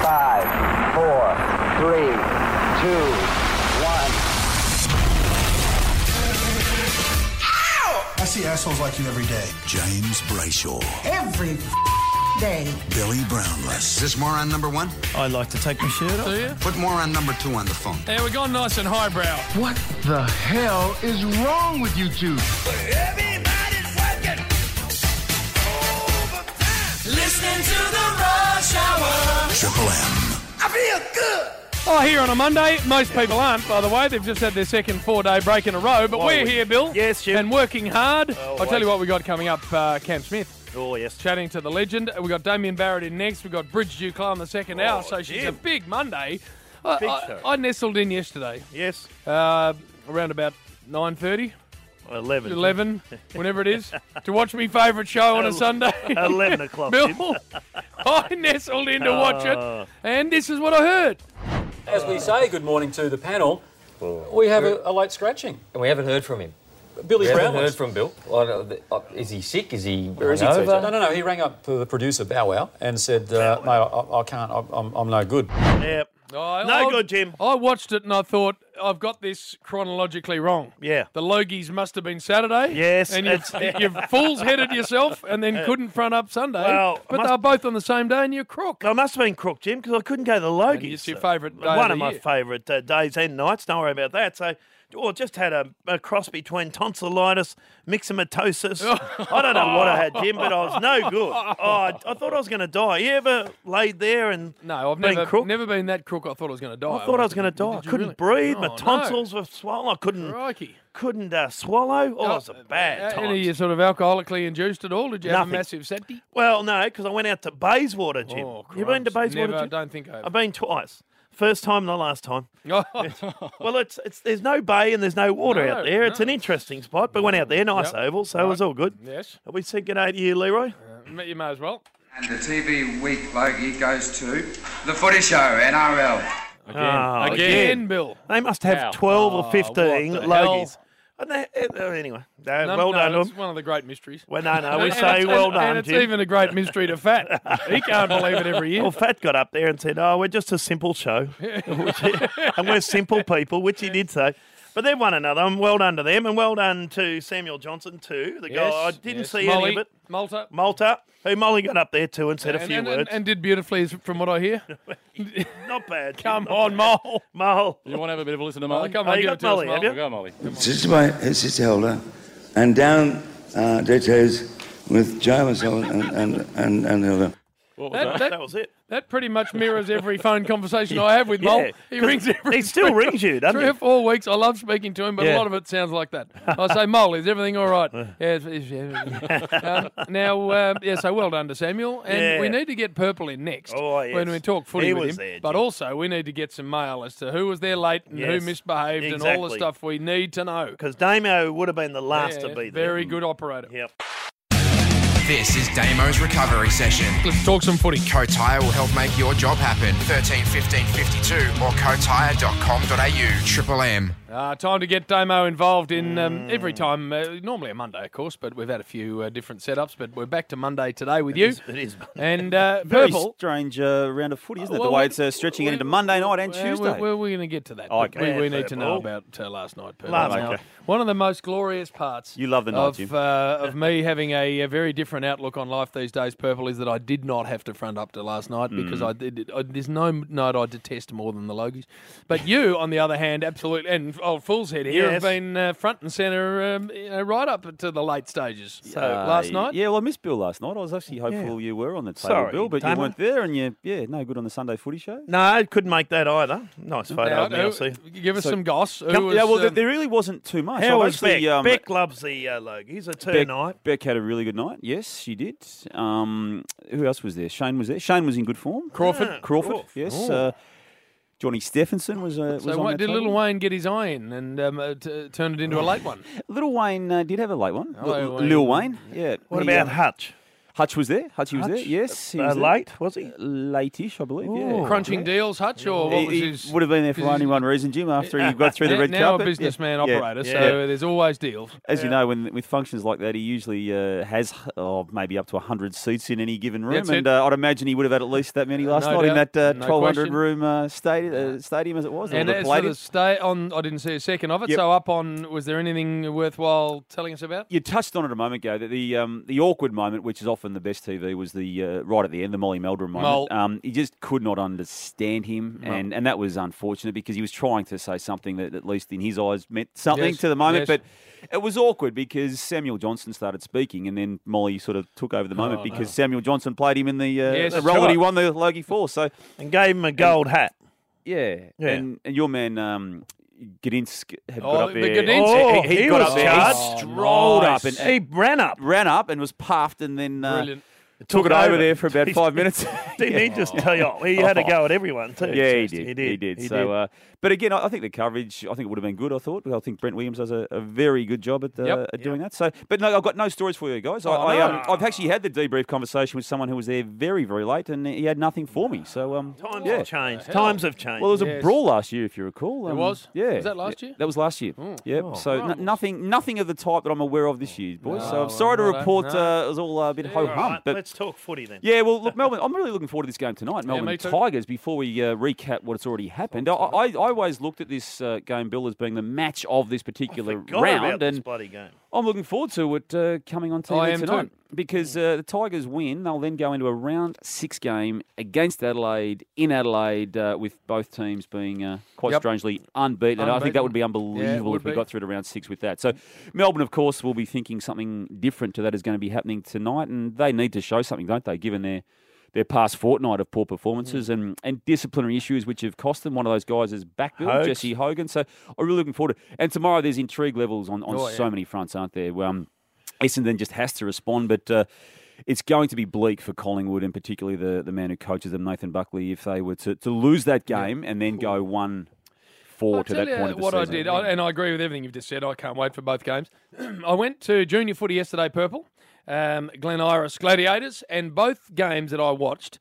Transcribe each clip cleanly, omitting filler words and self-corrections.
5, 4, 3, 2, 1. I see assholes like you every day. James Brayshaw. Every day. Billy Brownless. Is this more on number one? I like to take my shirt off. Do you? Put more on number two on the phone. Yeah, we're gone nice and highbrow. What the hell is wrong with you two? Everybody's working overtime. Listening to the Rush Hour. Triple M. I feel good. Oh, here on a Monday. Most people aren't, by the way. They've just had their second 4-day break in a row. But we're here, Bill. Yes, Jim. And working hard. I'll tell you what we got coming up. Cam Smith. Oh, yes. Chatting to the legend. We got Damien Barrett in next. We got Bridge Duclair in the second hour. So she's a big Monday. Big show. I nestled in yesterday. Yes. Around about 9:30. 11. Whenever it is, to watch my favourite show on a Sunday. 11 o'clock, Bill, Jim. I nestled in to watch it, and this is what I heard. As we say good morning to the panel, we have a late scratching. And we haven't heard from him. Billy We Brown. haven't heard from Bill. Is he sick? Is he Where is he? hungover? No. He rang up the producer, Bow Wow, and said, mate, I can't, I'm no good. Yep. No good, Jim. I watched it and I thought, I've got this chronologically wrong. Yeah. The Logies must have been Saturday. Yes, And it's- you've fool's-headed yourself and then couldn't front up Sunday. Well, but they were both on the same day and you're crook. I must have been crook, Jim, because I couldn't go to the Logies. It's your favourite day One of of the my year. favourite days and nights. Don't worry about that. So, just had a cross between tonsillitis, myxomatosis. I don't know what I had, Jim, but I was no good. I thought I was going to die. You ever laid there and No, I've been crook? never been that crook I thought I was going to die. I thought I was going to die. I Did you couldn't really? breathe. My Oh, tonsils were swollen. I Crikey. couldn't swallow. Oh, it was a bad time. Any of you sort of alcoholically induced at all? Did you have a Nothing. massive septi? Well, no, because I went out to Bayswater, Jim. Oh, you been to Christ. Bayswater, Never, Jim? don't think I have. I've been twice. First time, the last time. Oh. Well, it's there's no bay and there's no water No, out there. It's no. an interesting spot, but went out there, nice oval, so it was all good. Yes. We said good day to you, Leroy. You may as well. And the TV Week Logie goes to The Footy Show, NRL. Again, Bill. They must have 12 or 15 what the Logies. And anyway, well done to It's them. one of the great mysteries. Well, no, we say well done, And it's Jim. even a great mystery to Fat. He can't believe it every year. Well, Fat got up there and said, we're just a simple show. And we're simple people, which he did say. But they've won another, and well done to them, and well done to Samuel Johnson too, the guy. I didn't see Molly, any of it. Malta. Who Molly got up there too and said a few words. And did beautifully, from what I hear. Not bad. Come on, Mole. Mole. You want to have a bit of a listen to Molly? Come Oh, on, you give got it to us, Molly, have Mole. you? Go, Molly. This is my sister holder, and down details with Jarvis and Hilda. What was That was it. That pretty much mirrors every phone conversation I have with Mole. He 'cause rings every he still rings you, doesn't 3 he? or 4 weeks. I love speaking to him, but a Yeah. lot of it sounds like that. I say, Mole, is everything all right? Yeah. So well done to Samuel. And Yeah. we need to get Purple in next Oh, yes. when we talk footy He with was him. there, But Jim. also, we need to get some mail as to who was there late and who Yes. misbehaved and all the Exactly. stuff we need to know. Because Damo would have been the last to be there. Very good operator. Yep. This is Damo's Recovery Session. Let's talk some footy. Coatire will help make your job happen. 13 15 52 or coatire.com.au. Triple M. Time to get Damo involved in every time. Normally a Monday, of course, but we've had a few different setups. But we're back to Monday today with you. It is. And Very Purple. strange round of footy, isn't it? Well, the way we- it's stretching it into Monday night and Tuesday. We're going to get to that. Oh, But okay. we need to know Purple. about last night. Purple. Last Now, night. one of the most glorious parts You love the night, Jim. of me having a very different outlook on life these days, Purple, is that I did not have to front up to last night because there's no night I detest more than the Logies. But you, on the other hand, absolutely, and old Fool's Head here, have Yes. been front and centre right up to the late stages. So last night? Yeah, well, I missed Bill last night. I was actually hopeful you were on the table, Sorry, Bill, but Damo. you weren't there, and no good on the Sunday footy show. No, couldn't make that either. Nice photo Now, of me, I'll see. give us some goss. Who Yeah, was, well, there really wasn't too much. How I've was Beck? actually, Beck loves the Logies. It's her night. Beck had a really good night. Yes, she did. Who else was there? Shane was there. Shane was in good form. Crawford. Crawford, yes. Johnny Stephenson was on So that did table. Little Wayne get his eye in and turn it into a late one? Little Wayne did have a late one. Hello, Lil Wayne. Wayne, yeah. What He, about Hutch? Hutch was there. Hutchie was there. Yes. He was there. Late, was he? Late-ish, I believe. Yeah. Crunching deals, Hutch, or what was He his... would have been there for only one reason, Jim, after he got through the red now carpet. a businessman operator, so Yeah. there's always deals. As you know, with functions like that, he usually has maybe up to 100 seats in any given room. That's and it. I'd imagine he would have had at least that many last No night in doubt. that No 1,200-room stadium as it was. And as for the stay on, I didn't see a second of it. Yep. So up on, was there anything worthwhile telling us about? You touched on it a moment ago, that the awkward moment, which is often the best TV, was the right at the end, the Molly Meldrum moment. He just could not understand him, and that was unfortunate because he was trying to say something that, at least in his eyes, meant something to the moment. But it was awkward because Samuel Johnson started speaking, and then Molly sort of took over the moment because Samuel Johnson played him in the role that he won the Logie for. So and gave him a gold hat. Yeah. And your man Gdinsk had got up the there. Gdinsk. He got up there. He strolled up and he ran up and was puffed, and then Brilliant. took it over there for about 5 minutes. Didn't he just tell you? He had a go at everyone too. Yeah, he did. He So, did. but again, I think the coverage, I think it would have been good. I think Brent Williams does a very good job at doing that. So, but no, I've got no stories for you guys. I've actually had the debrief conversation with someone who was there very, very late, and he had nothing for me. So, Times have changed. Times have changed. Well, there was a brawl last year, if you recall. There was? Yeah. Was that last year? That was last year. Yep. So nothing of the type that I'm aware of this year, boys. No, So I'm sorry to well, report no. it was all a bit ho-hum. Right, But let's talk footy then. yeah, well, look, Melbourne, I'm really looking forward to this game tonight. Melbourne me too. Tigers, before we recap what's already happened. I always looked at this game, Bill, as being the match of this particular Forgot round. about this And bloody game. I'm looking forward to it coming on I TV am tonight. too. Because the Tigers win, they'll then go into a round 6 game against Adelaide, in Adelaide, with both teams being quite strangely unbeaten. And I think that would be unbelievable if we got through to round 6 with that. So Melbourne, of course, will be thinking something different to that is going to be happening tonight, and they need to show something, don't they, given their past fortnight of poor performances and disciplinary issues which have cost them. One of those guys is back, Bill, Jesse Hogan. So I'm really looking forward to it. And tomorrow there's intrigue levels on so many fronts, aren't there? Essendon just has to respond, but it's going to be bleak for Collingwood, and particularly the man who coaches them, Nathan Buckley, if they were to lose that game and then go 1-4 to that point of the what season. I did, and I agree with everything you've just said. I can't wait for both games. I went to junior footy yesterday, Purple, Glen Iris Gladiators, and both games that I watched,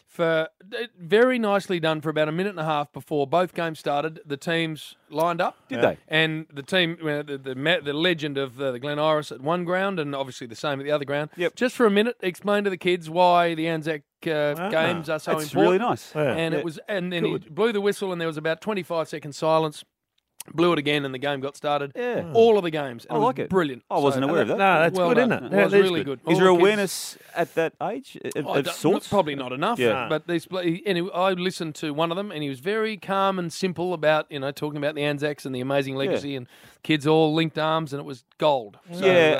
very nicely done for about a minute and a half before both games started. The teams lined up. Did they? And the team, the legend of the Glen Iris at one ground, and obviously the same at the other ground. Yep. Just for a minute, explain to the kids why the Anzac games are so That's important. really nice. And it was, and then he blew the whistle, and there was about 25-second silence. Blew it again, and the game got started. Yeah. All of the games. And I like it. Brilliant. I wasn't aware of that. No, that's well good, done. isn't it? It was That is really good. Is All there the kids- awareness at that age of sorts? Probably not enough. Yeah. But anyway, I listened to one of them, and he was very calm and simple about talking about the Anzacs and the amazing legacy, and kids all linked arms, and it was gold. So,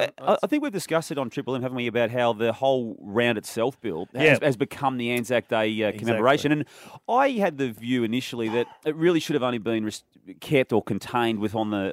I think we've discussed it on Triple M, haven't we, about how the whole round itself, Bill, has become the Anzac Day commemoration. And I had the view initially that it really should have only been kept or contained on the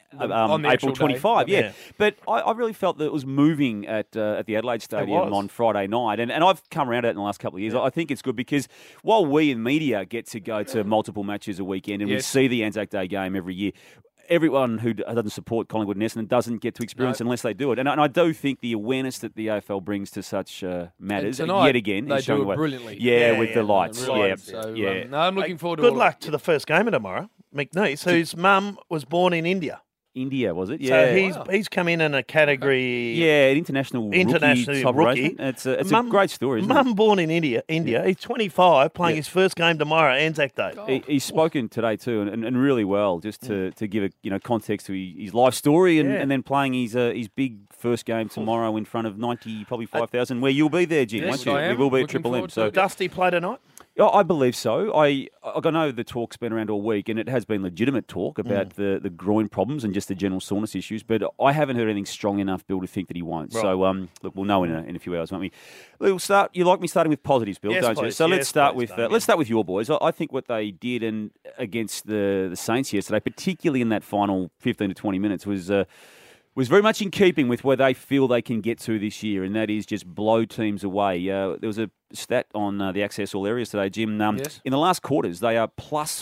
on the April actual 25. day. Yeah. But I really felt that it was moving at the Adelaide Stadium on Friday night. And I've come around it in the last couple of years. I think it's good because while we in media get to go to multiple matches a weekend and we see the Anzac Day game every year, everyone who doesn't support Collingwood and Essendon doesn't get to experience unless they do it. And I do think the awareness that the AFL brings to such matters, yet again, they is showing do it away. brilliantly. Yeah, with the lights. So, yeah. no, I'm looking forward to Good all luck to the first game of tomorrow. McNeese, whose mum was born in India. India, was it? Yeah. So he's come in a category. Yeah, an international rookie. Top rookie. It's a great story, isn't Mum born in India. He's 25, playing his first game tomorrow, Anzac Day. He's spoken today too, and really well, just to give a context to his life story, and then playing his big first game tomorrow in front of 90, probably 5,000, where you'll be there, Jim, won't you? I am. We will be at Looking Triple M. forward to So it. Dusty play tonight? I believe so. I know the talk's been around all week, and it has been legitimate talk about the groin problems and just the general soreness issues, but I haven't heard anything strong enough, Bill, to think that he won't. Right. So, look, we'll know in a few hours, won't we? We'll start. You like me starting with positives, Bill, Yes, don't you? please. So Yes, let's start please, with Damien. let's start with your boys. I think what they did against the Saints yesterday, particularly in that final 15 to 20 minutes, was very much in keeping with where they feel they can get to this year, and that is just blow teams away. There was a stat on the Access All Areas today, Jim. Yes. In the last quarters, they are plus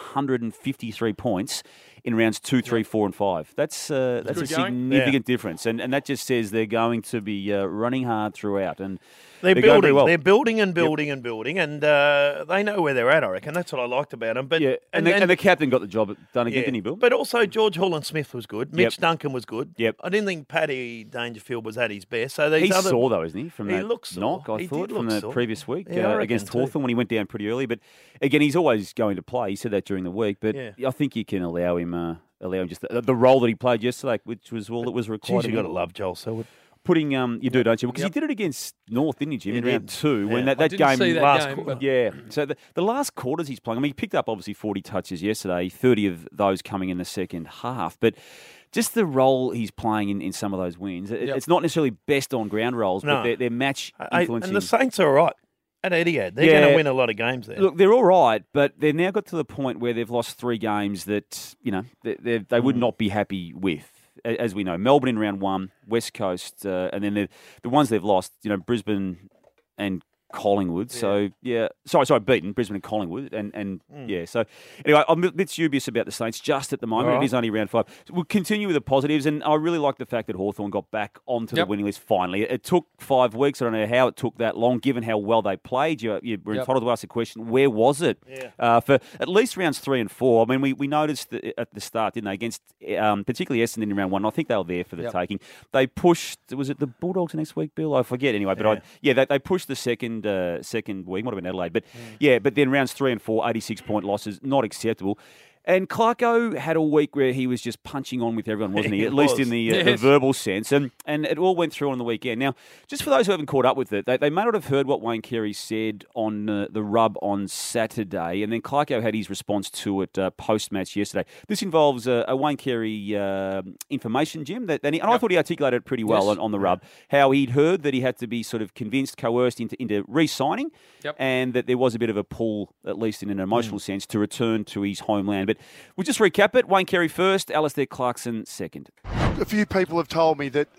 153 points in rounds 2, 3, 4, and 5. That's a significant difference, and that just says they're going to be running hard throughout, and they're going very building. well. They're building and building and building, and they know where they're at. I reckon that's what I liked about them. But and the captain got the job done again, didn't he, Bill? But also George Holland-Smith was good. Mitch Duncan was good. Yep. I didn't think Paddy Dangerfield was at his best. So these he's other, sore though, isn't he? From that knock, I He thought, did from look the sore. previous week Yeah, I against reckon too. Hawthorn when he went down pretty early. But again, he's always going to play. He said that during the week. But I think you can allow him just the role that he played yesterday, which was all that was required. Geez, you got to love Joel Selwood. Putting you do, don't you? Because he did it against North, didn't he, Jim? In round 2 when that didn't game see that last game, but- So the last quarters he's playing. I mean, he picked up obviously 40 touches yesterday, 30 of those coming in the second half, but. Just the role he's playing in some of those wins. It's not necessarily best on ground roles, but they're match influencing. And the Saints are all right at Etihad. They're going to win a lot of games there. Look, they're all right, but they've now got to the point where they've lost 3 games that they would not be happy with. As we know, Melbourne in round 1, West Coast, and then the ones they've lost, Brisbane and Collingwood. So, sorry, beaten Brisbane and Collingwood. So anyway, I'm a bit dubious about the Saints just at the moment. Right. It is only round 5. So we'll continue with the positives, and I really like the fact that Hawthorn got back onto the winning list finally. It took 5 weeks. I don't know how it took that long, given how well they played. You were entitled to ask the question, where was it? For at least rounds 3 and 4. I mean, we noticed at the start, didn't they, against particularly Essendon in round 1. I think they were there for the taking. They pushed, was it the Bulldogs next week, Bill? I forget anyway, but they pushed the second week, might have been Adelaide, but then rounds 3 and 4, 86-point losses, not acceptable. And Clarko had a week where he was just punching on with everyone, wasn't he? At least in the verbal sense. And it all went through on the weekend. Now, just for those who haven't caught up with it, they may not have heard what Wayne Carey said on the rub on Saturday. And then Clarko had his response to it post-match yesterday. This involves a Wayne Carey information, Jim. And I thought he articulated it pretty well on the rub. How he'd heard that he had to be sort of convinced, coerced into re-signing. And that there was a bit of a pull, at least in an emotional sense, to return to his homeland. But we'll just recap it. Wayne Carey first, Alistair Clarkson second. A few people have told me that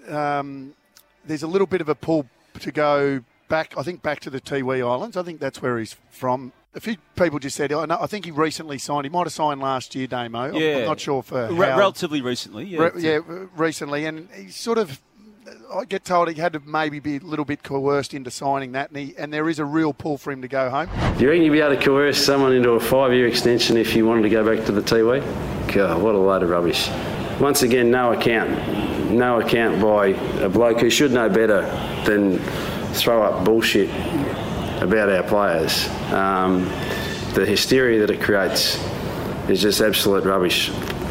there's a little bit of a pull to go back, I think back to the Tiwi Islands. I think that's where he's from. A few people just said, I think he recently signed. He might have signed last year, Damo. I'm not sure for how. Relatively recently, recently. And he sort of, I get told he had to maybe be a little bit coerced into signing that, and there is a real pull for him to go home. Do you reckon you'd be able to coerce someone into a 5-year extension if you wanted to go back to the Tiwi? God, what a load of rubbish. Once again, no account by a bloke who should know better than throw up bullshit about our players. The hysteria that it creates is just absolute rubbish.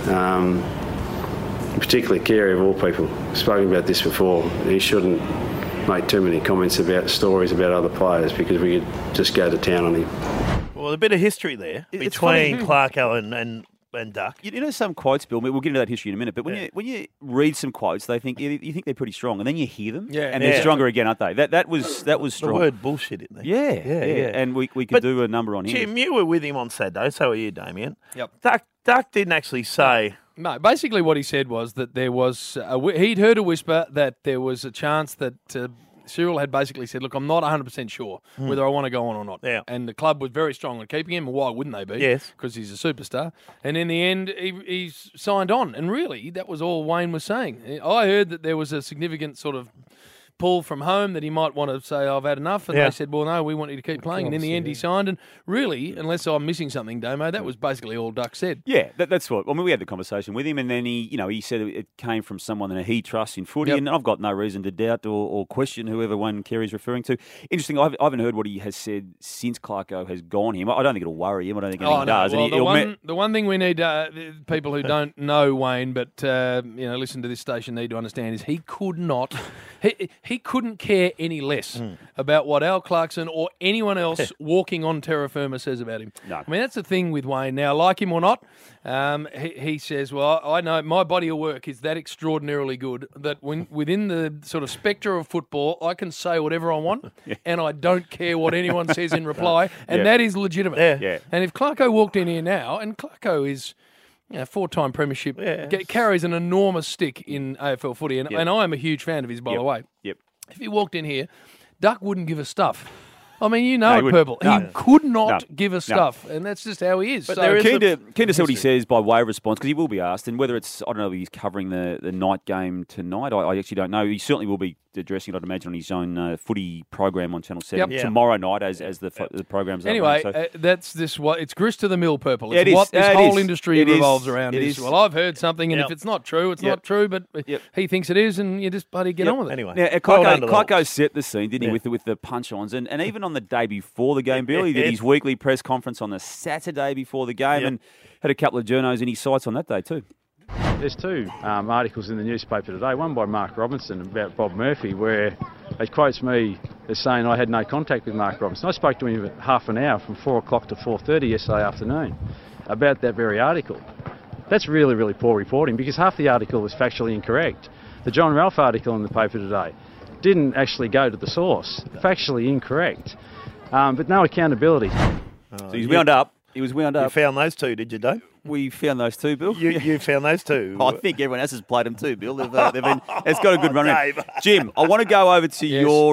Particularly Carey of all people. I've spoken about this before. He shouldn't make too many comments about stories about other players because we could just go to town on him. Well, a bit of history there between Clarko and Duck. You know some quotes, Bill. We'll get into that history in a minute. But when you read some quotes, you think they're pretty strong, and then you hear them, and they're stronger again, aren't they? That was strong. The word bullshit in there. Yeah. And we could do a number on him. Jim, you were with him on Saturday. So were you, Damien. Yep. Duck didn't actually say. No, basically what he said was that there was he'd heard a whisper that there was a chance that Cyril had basically said, look, I'm not 100% sure whether I want to go on or not. Yeah. And the club was very strong on keeping him. Why wouldn't they be? Yes. Because he's a superstar. And in the end, he's signed on. And really, that was all Wayne was saying. I heard that there was a significant sort of pull from home that he might want to say, I've had enough. And they said, well, no, we want you to keep playing. And in the end, he signed. And really, unless I'm missing something, Damo, that was basically all Duck said. Yeah, that's what. I mean, we had the conversation with him, and then he said it came from someone that he trusts in footy, and I've got no reason to doubt or question whoever Wayne Carey's referring to. Interesting, I haven't heard what he has said since Clarko has gone him. I don't think it'll worry him. I don't think anything does. Well, the one thing we need, people who don't know Wayne but listen to this station need to understand is he could not... He couldn't care any less about what Al Clarkson or anyone else walking on terra firma says about him. No. I mean, that's the thing with Wayne. Now, like him or not, he says, well, I know my body of work is that extraordinarily good that within the sort of spectre of football, I can say whatever I want and I don't care what anyone says in reply, and that is legitimate. Yeah. And if Clarko walked in here now, and Clarko is... 4-time premiership, carries an enormous stick in AFL footy, and I am a huge fan of his, by the way. Yep. If he walked in here, Duck wouldn't give a stuff I mean, you No, know he it, wouldn't. Purple. No. He could not No. give us No. stuff, and that's just how he is. But So keen to see what he says by way of response, because he will be asked, and whether it's, I don't know if he's covering the night game tonight, I actually don't know. He certainly will be addressing it, I'd imagine, on his own footy program on Channel 7 Yep. tomorrow night as the program's Anyway, up. So. that's this. What it's grist to the mill, Purple. It's It is. what this It whole is. industry It is. revolves around. It Is, is. well, I've heard something, and Yep. if it's not true, it's Yep. not true. But Yep. he thinks it is, and you just bloody get on with it. Anyway, Now, well done to the Clarko set the scene, didn't he, with the punch-ons, and even on the day before the game, Bill, he did his weekly press conference on the Saturday before the game, and had a couple of journos in his sights on that day too. There's two articles in the newspaper today, one by Mark Robinson about Bob Murphy, where he quotes me as saying I had no contact with Mark Robinson. I spoke to him for half an hour from 4 o'clock to 4:30 yesterday afternoon about that very article. That's really, really poor reporting, because half the article was factually incorrect. The John Ralph article in the paper today didn't actually go to the source, factually incorrect, but no accountability. So he's wound up. He was wound You up. found those two, did you, Dave? We found those two, Bill. You found those two. I think everyone else has played them too, Bill. They've been. It's got a good run. Dave. Jim, I want to go over to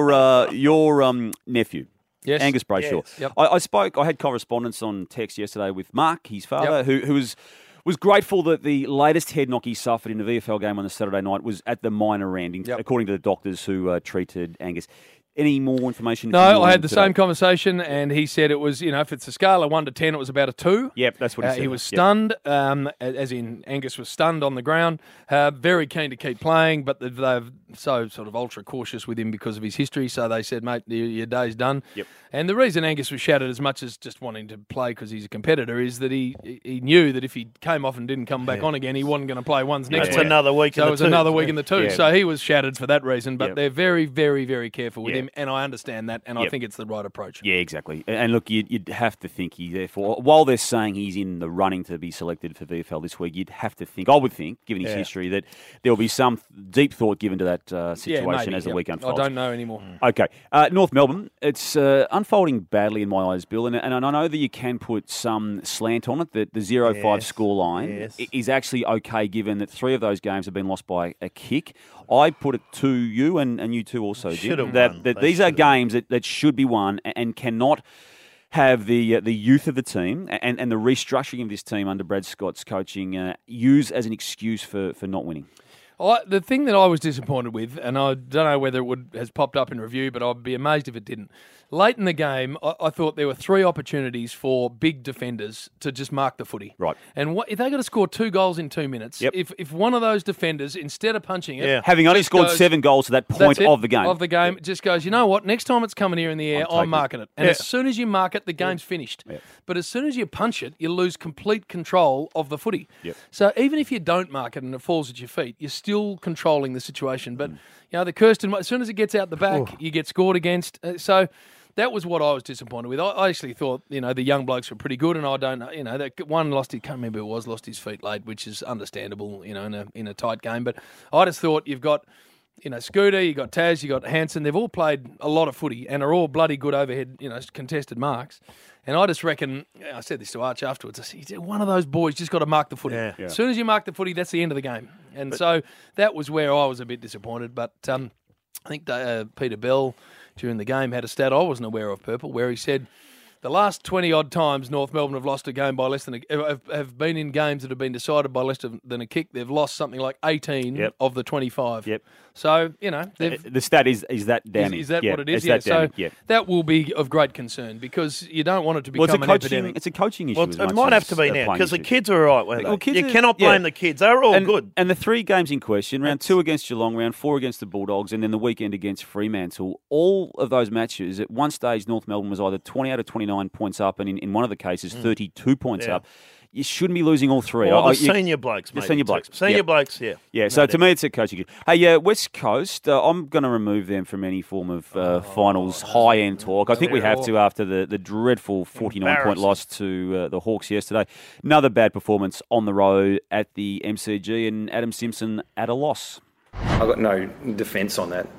your nephew. Yes. Angus Brayshaw. Yes. Yep. I had correspondence on text yesterday with Mark, his father, who was grateful that the latest head knock he suffered in the VFL game on the Saturday night was at the minor end, according to the doctors who treated Angus. Any more information? No, I had the same conversation, and he said it was, if it's a scale of 1 to 10, it was about a 2. Yep, that's what he said. He was stunned, as in Angus was stunned on the ground. Very keen to keep playing, but they've so sort of ultra cautious with him because of his history. So they said, mate, your day's done. Yep. And the reason Angus was shattered as much as just wanting to play because he's a competitor is that he knew that if he came off and didn't come back on again, he wasn't going to play ones next That's week. another week in So the it was tooth. another week in the tooth. Yeah. So he was shattered for that reason. But Yep. they're very, very, very careful with Yep. him, and I understand that, and I Yep. think it's the right approach. Yeah, exactly. And look, you'd have to think therefore, while they're saying he's in the running to be selected for VFL this week, you'd have to think, I would think, given his history, that there'll be some deep thought given to that situation maybe, as the week unfolds. I don't know anymore. Okay. North Melbourne, it's unfolding badly in my eyes, Bill, and I know that you can put some slant on it, that the 0-5 scoreline is actually okay given that 3 of those games have been lost by a kick. I put it to you, and you two also did, that these are games that should be won and cannot have the youth of the team and the restructuring of this team under Brad Scott's coaching use as an excuse for not winning. The thing that I was disappointed with, and I don't know whether it has popped up in review, but I'd be amazed if it didn't. Late in the game, I thought there were 3 opportunities for big defenders to just mark the footy. Right. And if they got to score 2 goals in 2 minutes, if one of those defenders, instead of punching it, having only scored 7 goals at that point of the game, just goes, you know what, next time it's coming here in the air, I'm marking it. And as soon as you mark it, the game's finished. Yeah. But as soon as you punch it, you lose complete control of the footy. Yep. So even if you don't mark it and it falls at your feet, you're still controlling the situation. But, the Kirsten, as soon as it gets out the back, you get scored against. So that was what I was disappointed with. I actually thought, the young blokes were pretty good, and I don't know, that one can't remember who it was, lost his feet late, which is understandable, in a tight game. But I just thought you've got, Scooter, you've got Taz, you've got Hansen. They've all played a lot of footy and are all bloody good overhead, contested marks. And I just reckon, I said this to Arch afterwards, I said, one of those boys just got to mark the footy. Yeah. As soon as you mark the footy, that's the end of the game. And so that was where I was a bit disappointed. But I think Peter Bell, during the game, had a stat I wasn't aware of, Purple, where he said the last 20-odd times North Melbourne have lost a game by less than have been in games that have been decided by less than a kick. They've lost something like 18 of the 25. Yep. So, the stat is that damning. Is that what it is? Yeah. So that will be of great concern because you don't want it to become an epidemic. It's a coaching issue. Well, it might have to be now because the kids are all right. Well, you cannot blame the kids. They're all good. And the 3 games in question, round 2 against Geelong, round 4 against the Bulldogs, and then the weekend against Fremantle, all of those matches, at one stage, North Melbourne was either 28 or 29 points up, and in one of the cases, 32 points up. You shouldn't be losing all 3. Well, the senior blokes, mate. Senior blokes. Senior blokes, yeah. Yeah, so to me, it's a coaching issue. Hey, West Coast, I'm going to remove them from any form of finals high-end talk. I think we have to after the dreadful 49-point loss to the Hawks yesterday. Another bad performance on the road at the MCG, and Adam Simpson at a loss. I've got no defence on that.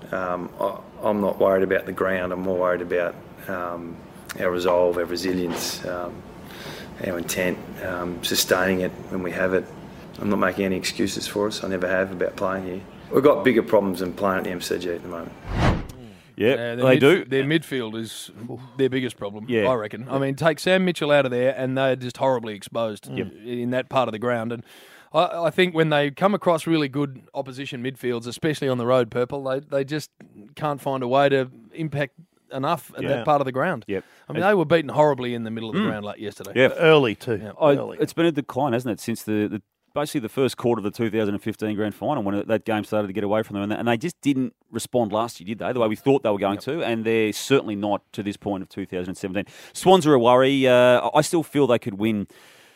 I'm not worried about the ground. I'm more worried about our resolve, our resilience, our intent, sustaining it when we have it. I'm not making any excuses for us. I never have about playing here. We've got bigger problems than playing at the MCG at the moment. Yeah, they do. Their midfield is their biggest problem, Yeah. I reckon. I mean, take Sam Mitchell out of there and they're just horribly exposed in that part of the ground. And I think when they come across really good opposition midfields, especially on the road, Purple, they just can't find a way to impact enough in that part of the ground. Yep. I mean, they were beaten horribly in the middle of the ground like yesterday. Yeah, early too. Yeah. Early. It's been a decline, hasn't it, since the basically the first quarter of the 2015 grand final when that game started to get away from them, and they just didn't respond last year, did they? The way we thought they were going to, and they're certainly not to this point of 2017. Swans are a worry. I still feel they could win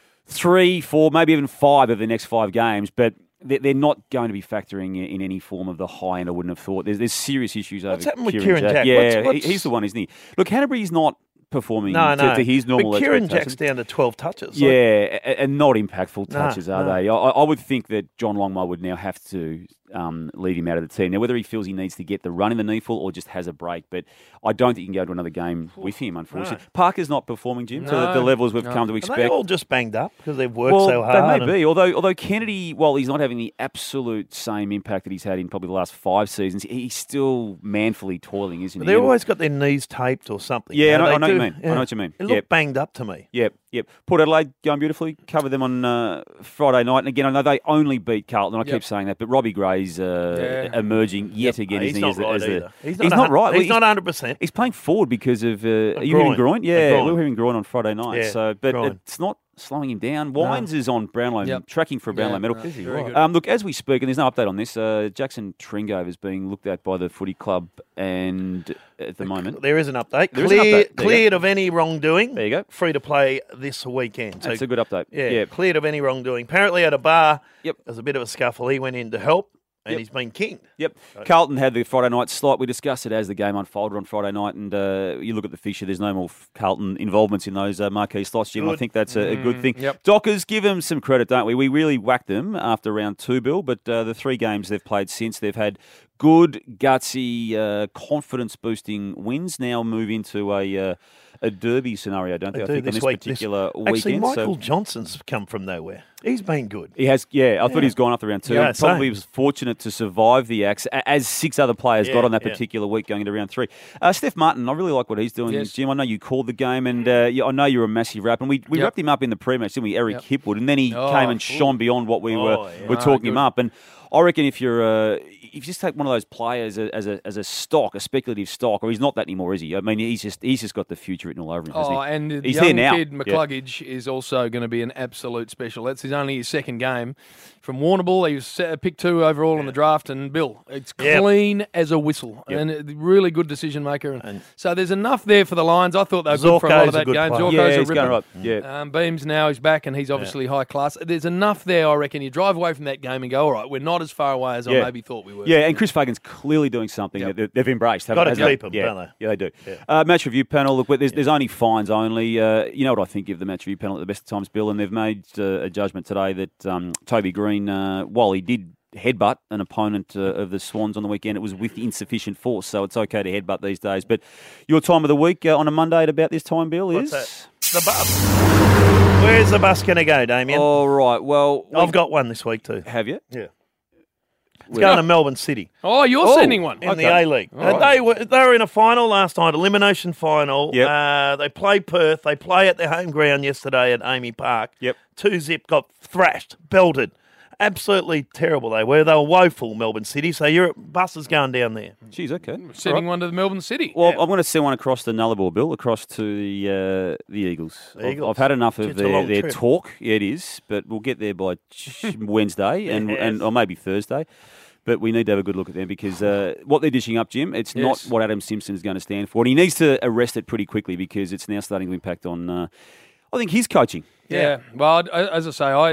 3, 4, maybe even 5 of the next 5 games, but they're not going to be factoring in any form of the high end, I wouldn't have thought. There's serious issues over What's happened with Kieran Kieran Jack? Yeah, he's the one, isn't he? Look, Hanbury's not performing to his normal but Kieran expectations. Jack's down to 12 touches. Yeah, and not impactful No, touches, are no. they? I would think that John Longmire would now have to leave him out of the team. Now, whether he feels he needs to get the run in the NEAFL or just has a break, but I don't think you can go to another game with him, unfortunately. No. Parker's not performing, Jim, to the levels we've come to expect. Are they all just banged up because they've worked so hard? They may be, although Kennedy, while he's not having the absolute same impact that he's had in probably the last 5 seasons, he's still manfully toiling, isn't he? They've always got their knees taped or something. Yeah, You I know what you do- mean. I know what you mean. They look banged up to me. Yep. Port Adelaide going beautifully. Covered them on Friday night. And again, I know they only beat Carlton. I keep saying that, but Robbie Gray's emerging yet again. He's isn't not he, right as the- either. He's not right. He's not 100%. He's playing forward because of are you groin. hearing groin? A Yeah, groin. we were hearing groin on Friday night. Yeah, So, but groin. it's not slowing him down. Wines is on Brownlow, tracking for a Brownlow medal. Very good. Look, as we speak, and there's no update on this, Jackson Tringove is being looked at by the footy club, and at the moment There is an update. There is an update. There you go. Cleared of any wrongdoing. There you go. Free to play this weekend. That's a good update. Yeah, cleared of any wrongdoing. Apparently at a bar, Yep. there's a bit of a scuffle. He went in to help, and Yep. he's been kinged. Yep. Carlton had the Friday night slot. We discussed it as the game unfolded on Friday night, and you look at the fixture, there's no more Carlton involvements in those marquee slots, Jim. I Good. think that's a good thing. Yep. Dockers, give them some credit, don't we? We really whacked them after round 2, Bill, but the 3 games they've played since, they've had good, gutsy, confidence-boosting wins. Now move into a derby scenario, don't they? I think on this particular weekend. Actually, Michael So Johnson's come from nowhere. He's been good. he has, I thought he's gone up to round 2. Yeah, Probably same. was fortunate to survive the axe, as 6 other players got on that yeah. particular week going into round 3. Steph Martin, I really like what he's doing, Yes. Jim. I know you called the game, and I know you're a massive wrap, and we wrapped him up in the pre-match, didn't we? Eric Hipwood, and then he came and shone beyond what we were talking him up. And I reckon if if you just take one of those players as a stock, a speculative stock, or he's not that anymore, is he? I mean, he's just got the future written all over him. hasn't he? And the he's young there now. kid, McCluggage, is also going to be an absolute special. That's only his second game from Warrnambool. He was picked 2 overall in the draft, and Bill, it's clean as a whistle, and a really good decision maker. And so there's enough there for the Lions. I thought they were good for a lot of that game. Zorko's a he's going ripper. right. Yeah. Beams now is back, and he's obviously high class. There's enough there, I reckon. You drive away from that game and go, all right, we're not as far away as I maybe thought we were. Yeah, and Chris Fagan's clearly doing something that they've embraced. Got to hasn't keep they? them, don't they? Yeah, they do. Match review panel. Look, there's only fines only. You know what I think of the match review panel at the best of times, Bill, and they've made a judgment today that Toby Green, while he did headbutt an opponent of the Swans on the weekend, it was with insufficient force, so it's okay to headbutt these days. But your time of the week on a Monday at about this time, Bill, is... What's that? The bus. Where's the bus going to go, Damien? All right, well... I've got one this week too. Have you? Yeah. It's going to Melbourne City. Oh, you're sending one. In the A-League. They were in a final last night, elimination final. Yep. They play Perth. They play at their home ground yesterday at Amy Park. Yep. 2-0, got thrashed, belted. Absolutely terrible they were. They were woeful, Melbourne City. So your bus is going down there. Jeez, okay. Sending one to the Melbourne City. Well, I'm going to send one across the Nullarbor, Bill, across to the Eagles. I've had enough of their talk. Yeah, it is, but we'll get there by Wednesday and or maybe Thursday. But we need to have a good look at them because what they're dishing up, Jim, it's not what Adam Simpson is going to stand for. And he needs to arrest it pretty quickly because it's now starting to impact on, I think, his coaching. Yeah. Well, as I say,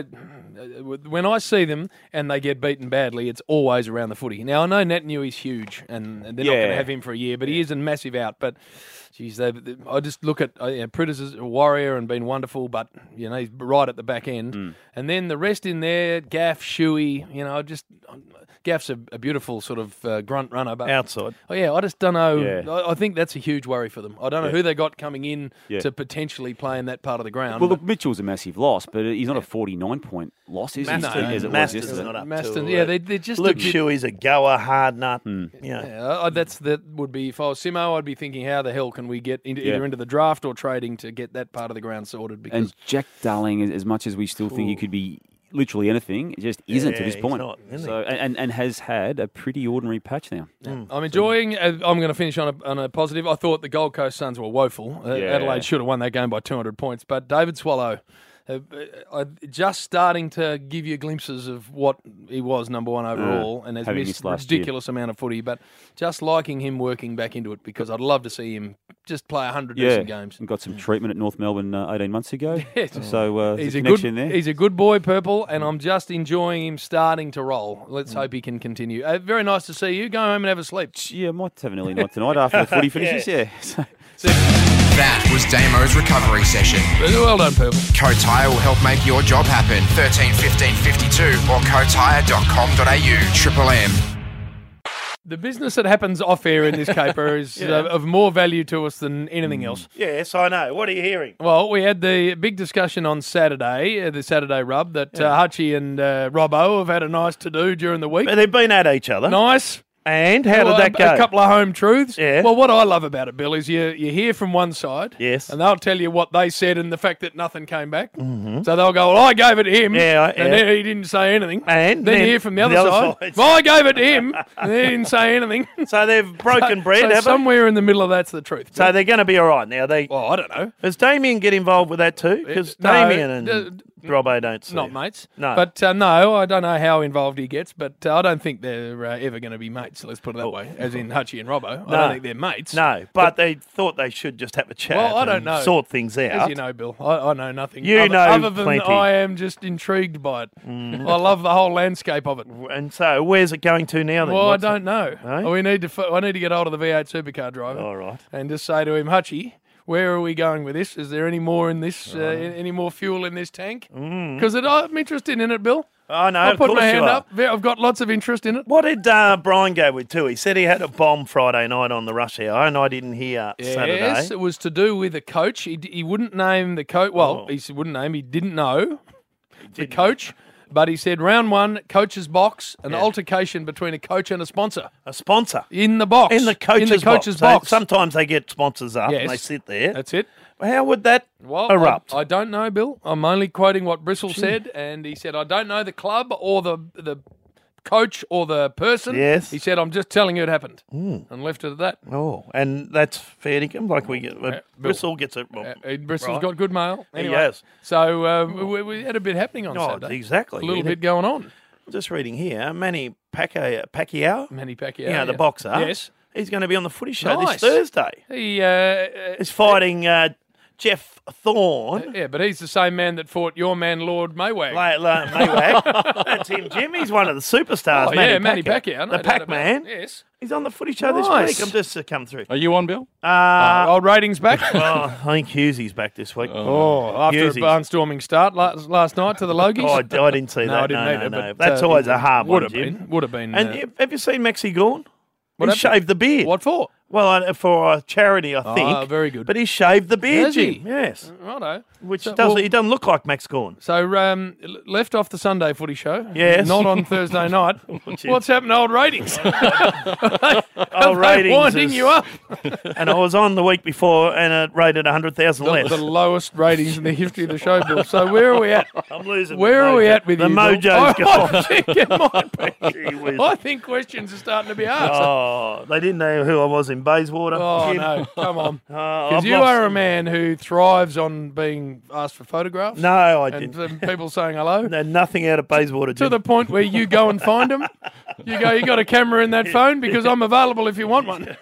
when I see them and they get beaten badly, it's always around the footy. Now, I know Naitanui is huge and they're not going to have him for a year, but he is a massive out. But, geez, I just look at Pritters is a warrior and been wonderful, but, he's right at the back end. And then the rest in there, Gaff, Shuey, Gaff's a beautiful sort of grunt runner, but outside. Oh yeah, I just don't know. Yeah. I think that's a huge worry for them. I don't know who they got coming in to potentially play in that part of the ground. Well, look, Mitchell's a massive loss, but he's not a 49-point loss, is he? As it was yesterday. Not up Maston, to they're just Luke a bit, Shuey's a goer, hard nut. that would be, if I was Simo, I'd be thinking, how the hell can we get either into the draft or trading to get that part of the ground sorted? Because And Jack Darling, as much as we still think he could be literally anything, it just isn't to this point. Not, so and has had a pretty ordinary patch now. I'm enjoying. I'm going to finish on a positive. I thought the Gold Coast Suns were woeful. Adelaide should have won that game by 200 points, but David Swallow. Just starting to give you glimpses of what he was, number one overall, and has missed a ridiculous amount of footy, but just liking him working back into it, because I'd love to see him just play 100 decent games. And got some treatment at North Melbourne 18 months ago. Yes. So he's a connection there. He's a good boy, Purple, and I'm just enjoying him starting to roll. Let's hope he can continue. Very nice to see you. Go home and have a sleep. Yeah, I might have an early night tonight after the footy finishes, That was Damo's recovery session. Well done, Purple. Coat Hire will help make your job happen. 13 15 52 or coathire.com.au. Triple M. The business that happens off air in this caper is of more value to us than anything else. Yes, I know. What are you hearing? Well, we had the big discussion on Saturday, the Saturday rub, that Hutchie and Robbo have had a nice to-do during the week. But they've been at each other. Nice. And how did that go? A couple of home truths. Yeah. Well, what I love about it, Bill, is you hear from one side. Yes. And they'll tell you what they said and the fact that nothing came back. Mm-hmm. So they'll go, well, I gave it to him. And then he didn't say anything. And then you hear from the other side. Well, I gave it to him. And he didn't say anything. So they've broken bread, so haven't they? somewhere in the middle of that's the truth. So they're going to be all right now. Well, I don't know. Does Damien get involved with that too? Because Damien and Robbo don't see. Not mates. No. But no, I don't know how involved he gets, but I don't think they're ever going to be mates, let's put it that way, as in Hutchie and Robbo. I don't think they're mates. No, but they thought they should just have a chat. Well, I don't know. Sort things out. As you know, Bill, I know nothing. Other than plenty. I am just intrigued by it. I love the whole landscape of it. And so, where's it going to now then? Well, I don't know. No? I need to get hold of the V8 supercar driver. All right. And just say to him, Hutchie, where are we going with this? Is there any more in this? Any more fuel in this tank? Because I'm interested in it, Bill. I know. I'll put my hand up. I've got lots of interest in it. What did Brian go with too? He said he had a bomb Friday night on the rush hour, and I didn't hear Saturday. Yes, it was to do with a coach. He wouldn't name the coach. Well, he wouldn't name. He didn't know the coach. But he said, round one, coach's box, an altercation between a coach and a sponsor. A sponsor? In the box. In the coach's box. box. So sometimes they get sponsors up and they sit there. That's it. How would that erupt? I don't know, Bill. I'm only quoting what Bristol said, and he said, I don't know the club or the coach or the person. Yes. He said, I'm just telling you it happened. And left it at that. Oh, and that's fair dinkum. Like we get, Bristol gets it. Bristol's got good mail. Anyway, he has. So we had a bit happening on Saturday. Exactly. A little bit going on. Just reading here, Manny Pacquiao. Manny Pacquiao. Yeah, the boxer. Yes. He's going to be on the footy show this Thursday. He is fighting Jeff Thorne. Yeah, but he's the same man that fought your man, Lord Maywag. Maywag. That's him, Jim. He's one of the superstars. Manny Pacquiao. The Pac-Man. Yes. He's on the footy show this week. I'm just come through. Are you on, Bill? Old ratings back? I think Hughesy's back this week. After a barnstorming start last night to the Logies? I didn't see that. No, I didn't either. No. But, that's always a hard one, Jim. Would have been. And have you seen Maxi Gawn? He shaved the beard. What for? Well, for a charity, I think. Oh, very good. But he shaved the beard, Has he? Jim. Yes. Righto. He doesn't look like Max Gawn. So, left off the Sunday footy show. Yes. Not on Thursday night. What's happened to old ratings? Old ratings. Winding you up. And I was on the week before and it rated 100,000 less. The lowest ratings in the history of the show, Bill. So, where are we at? I'm losing. Where are we at with the you, mojo's gone. I think it might be. I think questions are starting to be asked. Oh, they didn't know who I was in Bayswater. Oh, no. Come on. Because you are a man who thrives on being asked for photographs. No, I didn't. And people saying hello. No, nothing out of Bayswater, Jim. To the point where you go and find them. You go, you got a camera in that phone because I'm available if you want one.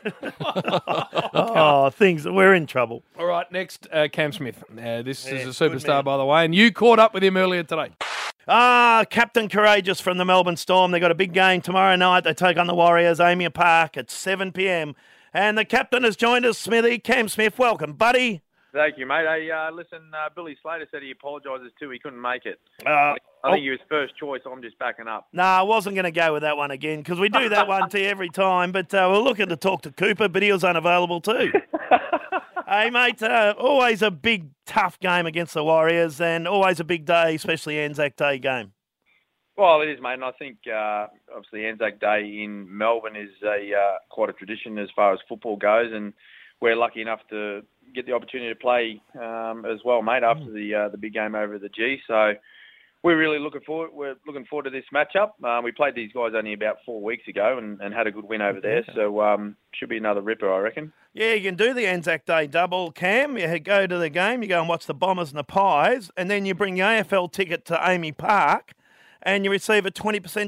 We're in trouble. All right, next, Cam Smith. This is a superstar, by the way, and you caught up with him earlier today. Captain Courageous from the Melbourne Storm. They got a big game tomorrow night. They take on the Warriors, Amia Park at 7 p.m. And the captain has joined us, Smithy. Cam Smith, welcome, buddy. Thank you, mate. Hey, listen, Billy Slater said he apologises too. He couldn't make it. Uh, I think he was first choice. I'm just backing up. No, I wasn't going to go with that one again because we do that one to you every time. But we're looking to talk to Cooper, but he was unavailable too. Hey, mate, always a big, tough game against the Warriors and always a big day, especially Anzac Day game. Well, it is, mate, and I think obviously Anzac Day in Melbourne is quite a tradition as far as football goes, and we're lucky enough to get the opportunity to play as well, mate, after the big game over at the G. So we're really looking forward. We're looking forward to this matchup. We played these guys only about 4 weeks ago and had a good win over there. So should be another ripper, I reckon. Yeah, you can do the Anzac Day double, Cam. You go to the game, you go and watch the Bombers and the Pies, and then you bring your AFL ticket to Amy Park, and you receive a 20%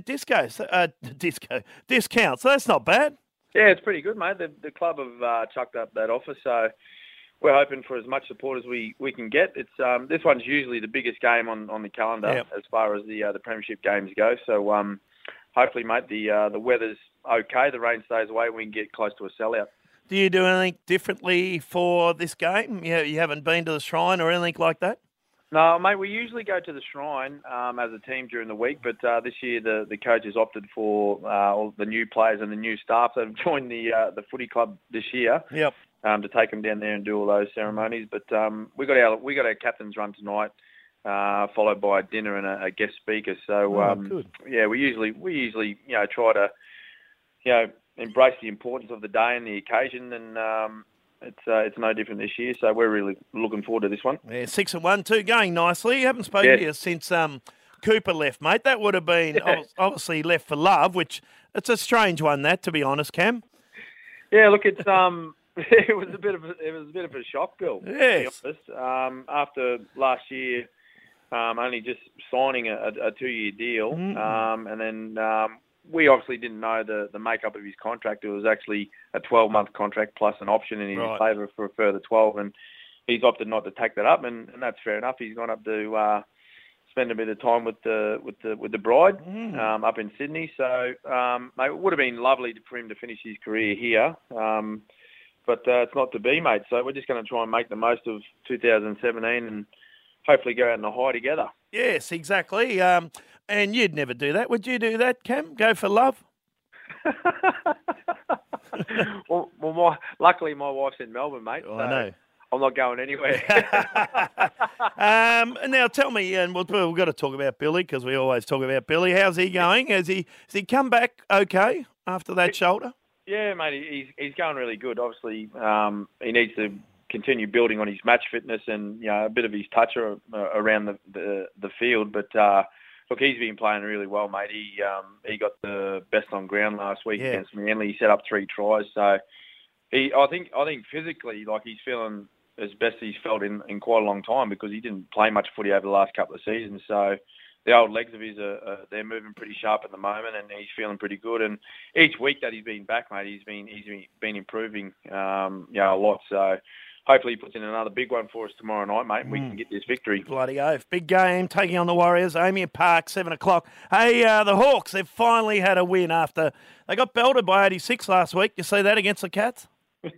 discount. So that's not bad. Yeah, it's pretty good, mate. The club have chucked up that offer, so we're hoping for as much support as we can get. It's this one's usually the biggest game on the calendar as far as the premiership games go. So hopefully, mate, the weather's okay. The rain stays away, and we can get close to a sellout. Do you do anything differently for this game? You haven't been to the Shrine or anything like that? No, mate, we usually go to the Shrine as a team during the week, but this year the coach has opted for all the new players and the new staff that have joined the footy club this year. Yep. To take them down there and do all those ceremonies. But we got our captain's run tonight, followed by a dinner and a guest speaker. So good. Yeah, we usually try to embrace the importance of the day and the occasion, and it's no different this year. So we're really looking forward to this one. Yeah, 6-1, 2 going nicely. You haven't spoken to you since Cooper left, mate. That would have been obviously left for love, which it's a strange one. That, to be honest, Cam. Yeah, look, it's it was a bit of a shock, Bill. Yes. To be honest. After last year, only just signing a 2-year deal, and then we obviously didn't know the makeup of his contract. It was actually a 12-month contract plus an option in his favour for a further 12, and he's opted not to take that up, and that's fair enough. He's gone up to spend a bit of time with the bride up in Sydney. So mate, it would have been lovely for him to finish his career here, but it's not to be, mate. So we're just going to try and make the most of 2017 and hopefully go out on a high together. Yes, exactly. And you'd never do that. Would you do that, Cam? Go for love? well, luckily my wife's in Melbourne, mate. Oh, I know. I'm not going anywhere. Now tell me, and we've got to talk about Billy because we always talk about Billy. How's he going? Has he come back okay after that shoulder? Yeah, mate, he's going really good. Obviously, he needs to continue building on his match fitness and a bit of his touch around the field. But look, he's been playing really well, mate. He got the best on ground last week against Manly. He set up 3 tries. So I think physically, like, he's feeling as best he's felt in quite a long time because he didn't play much footy over the last couple of seasons. So the old legs of his they're moving pretty sharp at the moment, and he's feeling pretty good. And each week that he's been back, mate, he's been improving a lot. So hopefully he puts in another big one for us tomorrow night, mate, and we can get this victory. Bloody oath. Big game, taking on the Warriors. Amy Park, 7 o'clock. Hey, the Hawks, they've finally had a win after they got belted by 86 last week. You see that against the Cats?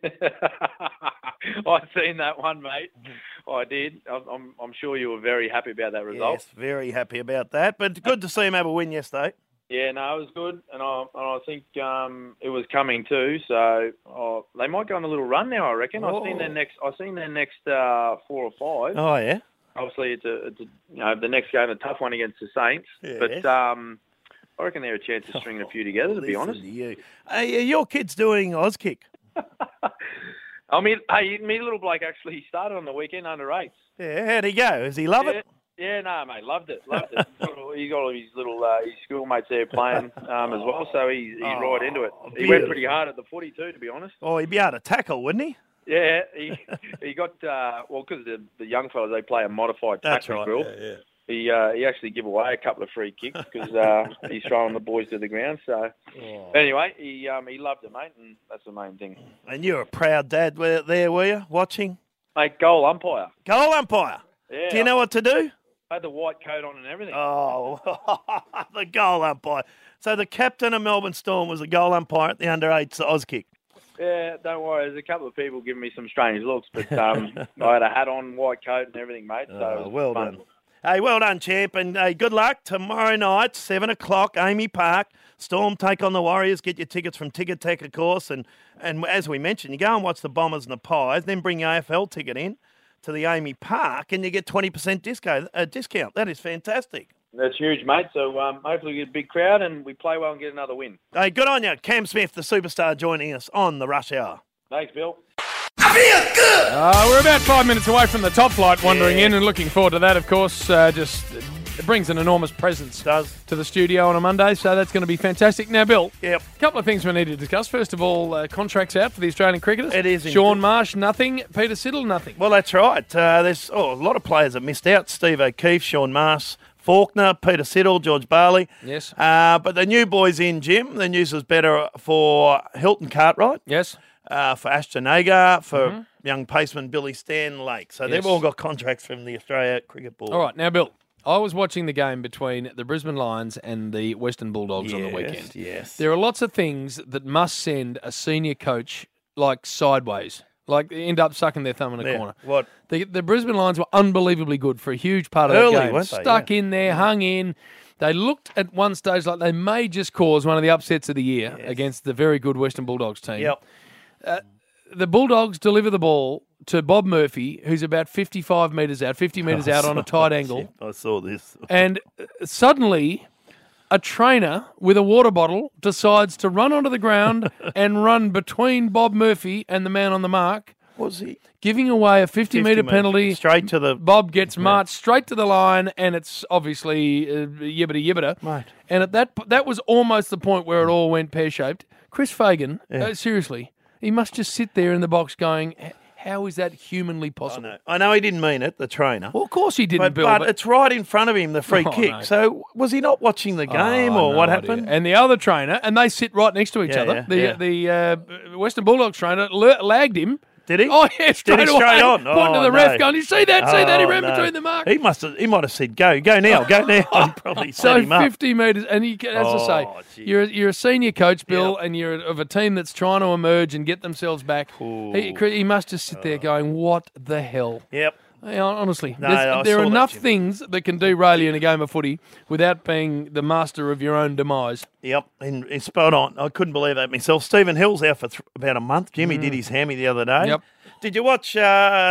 I've seen that one, mate. I did. I'm sure you were very happy about that result. Yes, very happy about that. But good to see him have a win yesterday. Yeah, no, it was good, and I think it was coming too. So they might go on a little run now, I reckon. I've seen their next 4 or 5. Oh yeah. Obviously, it's the next game, a tough one against the Saints. Yes. But I reckon they're a chance of stringing a few together. To be honest. To you. Hey, your kid's doing Auskick. I mean, hey, me little Blake actually started on the weekend under 8s. Yeah, how'd he go? Does he love it? Yeah, no, mate, loved it. He's got all his little his schoolmates there playing as well, so he's right into it. He went pretty hard at the footy too, to be honest. Oh, he'd be able to tackle, wouldn't he? Yeah, he got because the young fellas, they play a modified tackling drill. Yeah. He actually give away a couple of free kicks because he's throwing the boys to the ground. So anyway, he loved it, mate, and that's the main thing. And you're a proud dad there, were you, watching? Mate, goal umpire. Goal umpire? Yeah. Do you know what to do? I had the white coat on and everything. Oh, the goal umpire. So the captain of Melbourne Storm was a goal umpire at the under-8s Auskick. Yeah, don't worry. There's a couple of people giving me some strange looks, but I had a hat on, white coat and everything, mate. So it was well fun. done. Hey, well done, champ, and hey, good luck tomorrow night, 7 o'clock, Amy Park. Storm take on the Warriors. Get your tickets from Ticket Tech, of course, and as we mentioned, you go and watch the Bombers and the Pies, then bring your AFL ticket in to the Amy Park, and you get 20% discount. That is fantastic. That's huge, mate. So hopefully we get a big crowd and we play well and get another win. Hey, good on you, Cam Smith, the superstar, joining us on the Rush Hour. Thanks, Bill. We're about 5 minutes away from the top flight, wandering in and looking forward to that, of course. It brings an enormous presence to the studio on a Monday, so that's going to be fantastic. Now, Bill, a couple of things we need to discuss. First of all, contracts out for the Australian cricketers. It is. Sean Marsh, nothing. Peter Siddle, nothing. Well, that's right. There's a lot of players that missed out. Steve O'Keefe, Sean Marsh, Faulkner, Peter Siddle, George Barley. Yes. But the new boys in, Jim, the news was better for Hilton Cartwright. Yes. For Ashton Agar, for young paceman Billy Stanlake. So they've all got contracts from the Australia Cricket Board. All right. Now, Bill, I was watching the game between the Brisbane Lions and the Western Bulldogs on the weekend. Yes. There are lots of things that must send a senior coach sideways. End up sucking their thumb in a corner. What? The Brisbane Lions were unbelievably good for a huge part of Early, that game. weren't they? Stuck in there, hung in. They looked at one stage like they may just cause one of the upsets of the year against the very good Western Bulldogs team. Yep. The Bulldogs deliver the ball to Bob Murphy, who's about 55 metres out, 50 metres out on a tight angle. I saw this. And suddenly, a trainer with a water bottle decides to run onto the ground and run between Bob Murphy and the man on the mark. Was he? Giving away a 50-metre penalty. Straight to the... Bob gets marched straight to the line, and it's obviously yibbity-yibbita. Right. And at that was almost the point where it all went pear-shaped. Chris Fagan, seriously, he must just sit there in the box going, how is that humanly possible? I know he didn't mean it, the trainer. Well, of course he didn't, Bill. But it's right in front of him, the free kick. No. So was he not watching the game or what happened? And the other trainer, and they sit right next to each other, the Western Bulldogs trainer lagged him. Did he? Oh, yeah, straight Did he away. straight on? Pointing to the ref going, you see that? See that? He ran between the mark. He might have said, go now, go now. He probably set him up. 50 metres, and as I say, you're a senior coach, Bill, and you're of a team that's trying to emerge and get themselves back. He must just sit there going, what the hell? Yep. Honestly, No, there are enough Jim. things that can derail you in a game of footy without being the master of your own demise. Yep, and it's spot on. I couldn't believe that myself. Stephen Hill's out for about a month. Jimmy did his hammy the other day. Yep. Did you watch the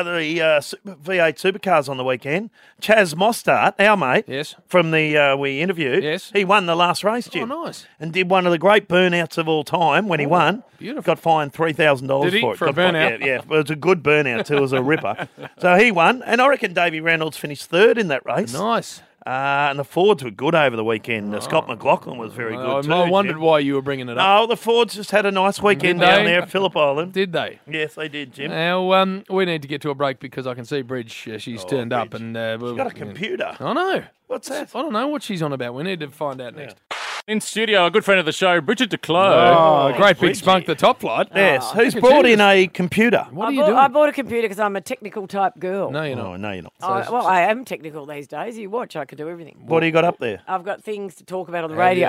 V8 Supercars on the weekend? Chaz Mostart, our mate, from the we interviewed, he won the last race, Jim. Oh, nice. And did one of the great burnouts of all time when he won. Beautiful. Got fined $3,000 Did he? for it. For a burnout? Yeah, it was a good burnout too. It was a ripper. So he won, and I reckon Davey Reynolds finished third in that race. Nice. And the Fords were good over the weekend. Scott McLaughlin was very good too. I wondered Jim. why you were bringing it up. No, the Fords just had a nice weekend Did down they? there at Phillip Island. Did they? Yes, they did, Jim. Now, we need to get to a break because I can see Bridge, she's turned up. And She's got a computer. I know. What's that? I don't know what she's on about. We need to find out next. In studio, a good friend of the show, Bridget Declos. Oh, great big spunk, the top flight. Yes. Who's brought in a computer? What are you doing? I bought a computer because I'm a technical type girl. No, you're not. Oh, no, you're not. Well, I am technical these days. You watch, I can do everything. What do you got up there? I've got things to talk about on the radio.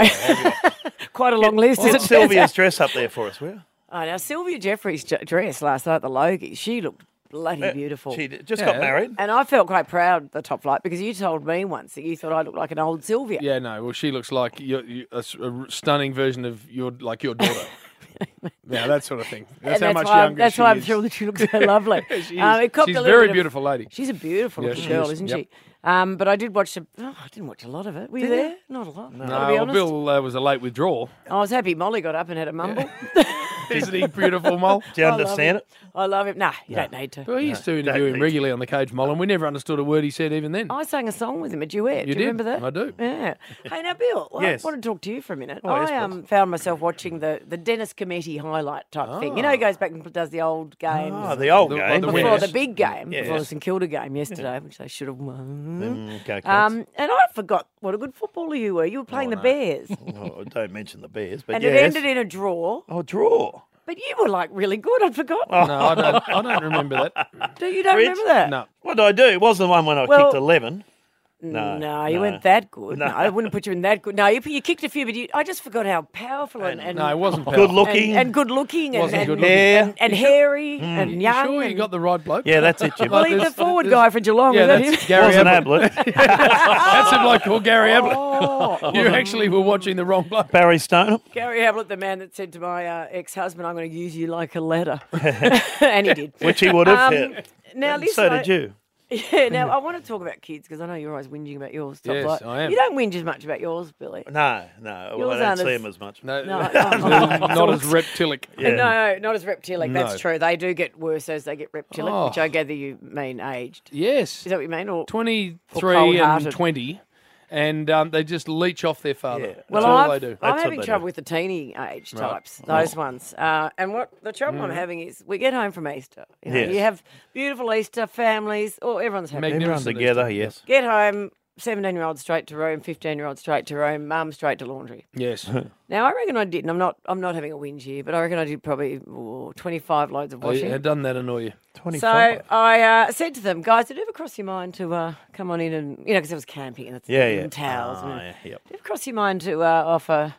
Quite a long list. Get Sylvia's dress up there for us, will you? Oh, now, Sylvia Jeffrey's dress last night at the Logie, she looked bloody beautiful. She just got married. And I felt quite proud of the top flight because you told me once that you thought I looked like an old Sylvia. Yeah, no. Well, she looks like a stunning version of your daughter. Yeah, that sort of thing. That's how much younger That's she why I'm is. thrilled that she looks so lovely. She's a very beautiful lady. She's a beautiful Yeah, looking she girl, is. isn't Yep. she? But I did watch I didn't watch a lot of it. Were you there? Not a lot. No, Gotta be well, honest. Bill was a late withdrawal. I was happy Molly got up and had a mumble. Isn't he beautiful, Mol? Do you understand it? I love him. Nah, you don't need to. Well, he used to interview him regularly on the Cage Mol, and we never understood a word he said even then. I sang a song with him, a duet. You do you did? remember that? I do. Yeah. Hey, now, Bill, Yes. I want to talk to you for a minute. Oh, yes, I found myself watching the Dennis Cometti highlight type thing. You know, he goes back and does the old games. Oh, the old game. the before winners. the big game, Yes. before the St Kilda game yesterday, which they should have won. Go Cats. And I forgot what a good footballer you were. You were playing the Bears. Oh, don't mention the Bears, but And yes. it ended in a draw. Oh, draw. But you were like really good. I'd forgotten. No, I don't remember that. You don't Rich? remember that? No. What did I do? It wasn't the one when I Well- kicked 11. No, you weren't that good. No. I wouldn't put you in that good. No, you kicked a few, but I just forgot how powerful and no, it wasn't powerful. Good looking. And good looking and hair. and hairy and young. Sure, you got the right bloke. Yeah, that's it, Jim. Well, he's the forward guy for Geelong. Yeah, is that that's him? Gary Wasn't Ablett. Ablett. That's a bloke called Gary Ablett. Oh. You actually were watching the wrong bloke. Barry Stone. Gary Ablett, the man that said to my ex-husband, "I'm going to use you like a ladder," and he did. Which he would have. Yeah. Now, And listen, so did you. Yeah. Now, I want to talk about kids because I know you're always whinging about yours. Top Yes, Flight. I am. You don't whinge as much about yours, Billy. No. Well, Yours I don't aren't see as- him as much. No, No, not as reptilic. Yeah. No, not as reptilic. That's No. true. They do get worse as they get reptilic, Oh. which I gather you mean aged. Yes. Is that what you mean? Or 23 and cold-hearted? 20. And they just leech off their father. Yeah. That's Well, all they do. I'm That's having what they trouble do. with the teeny age Right. types, those ones. And what the trouble I'm having is we get home from Easter. You know, Yes. You have beautiful Easter families. Oh, everyone's happy. Everyone Magnificent together, Easter. yes. Get home, 17-year-old straight to room, 15-year-old straight to room, mum straight to laundry. Yes. Now I reckon I did, and I'm not having a whinge here, but I reckon I did probably 25 loads of washing. Had done that annoy you. 25. So I said to them, guys, did it ever cross your mind to come on in and, because it was camping and it's Yeah. towels. Oh, and yeah. Yep. did it cross your mind to offer,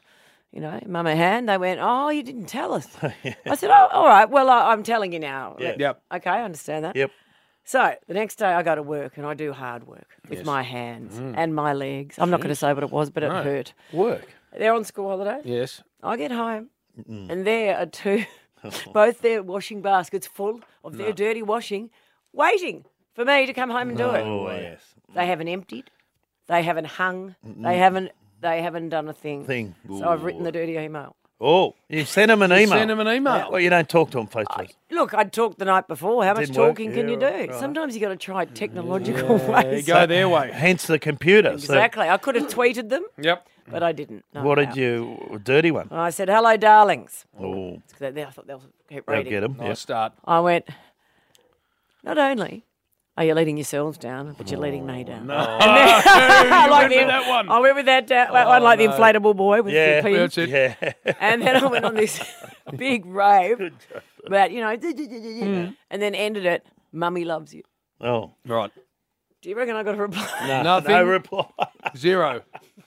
mum a hand? They went, oh, you didn't tell us. I said, oh, all right, well, I'm telling you now. Yeah. Yep. Okay, I understand that. Yep. So the next day I go to work and I do hard work with my hands and my legs. I'm not going to say what it was, but it No. hurt. Work. They're on school holiday. Yes. I get home and there are two, both their washing baskets full of their dirty washing, waiting for me to come home and do it. Oh, yes. They haven't emptied, they haven't hung, they haven't done a thing. So I've written the dirty email. Oh, you sent him an email. Send him an email. Well, you don't talk to him face to face. Look, I'd talked the night before. How much Didn't work. talking can you Yeah, do? right. Sometimes you got to try technological ways. Go their way. Hence the computer. So Exactly. I could have tweeted them, Yep. but I didn't. No, what no. did you? A dirty one. I said, hello, darlings. Oh, I thought they'll keep they'll reading. get him. Nice start. I went, not only are you letting yourselves down, but you're letting me down. No. And then, I went with that one. I went with that one like the inflatable boy with Yeah, the pins. That's it. Yeah. And then I went on this big rave about, and then ended it, Mummy loves you. Oh, Right. Do you reckon I got a reply? no. Nothing. No reply. Zero.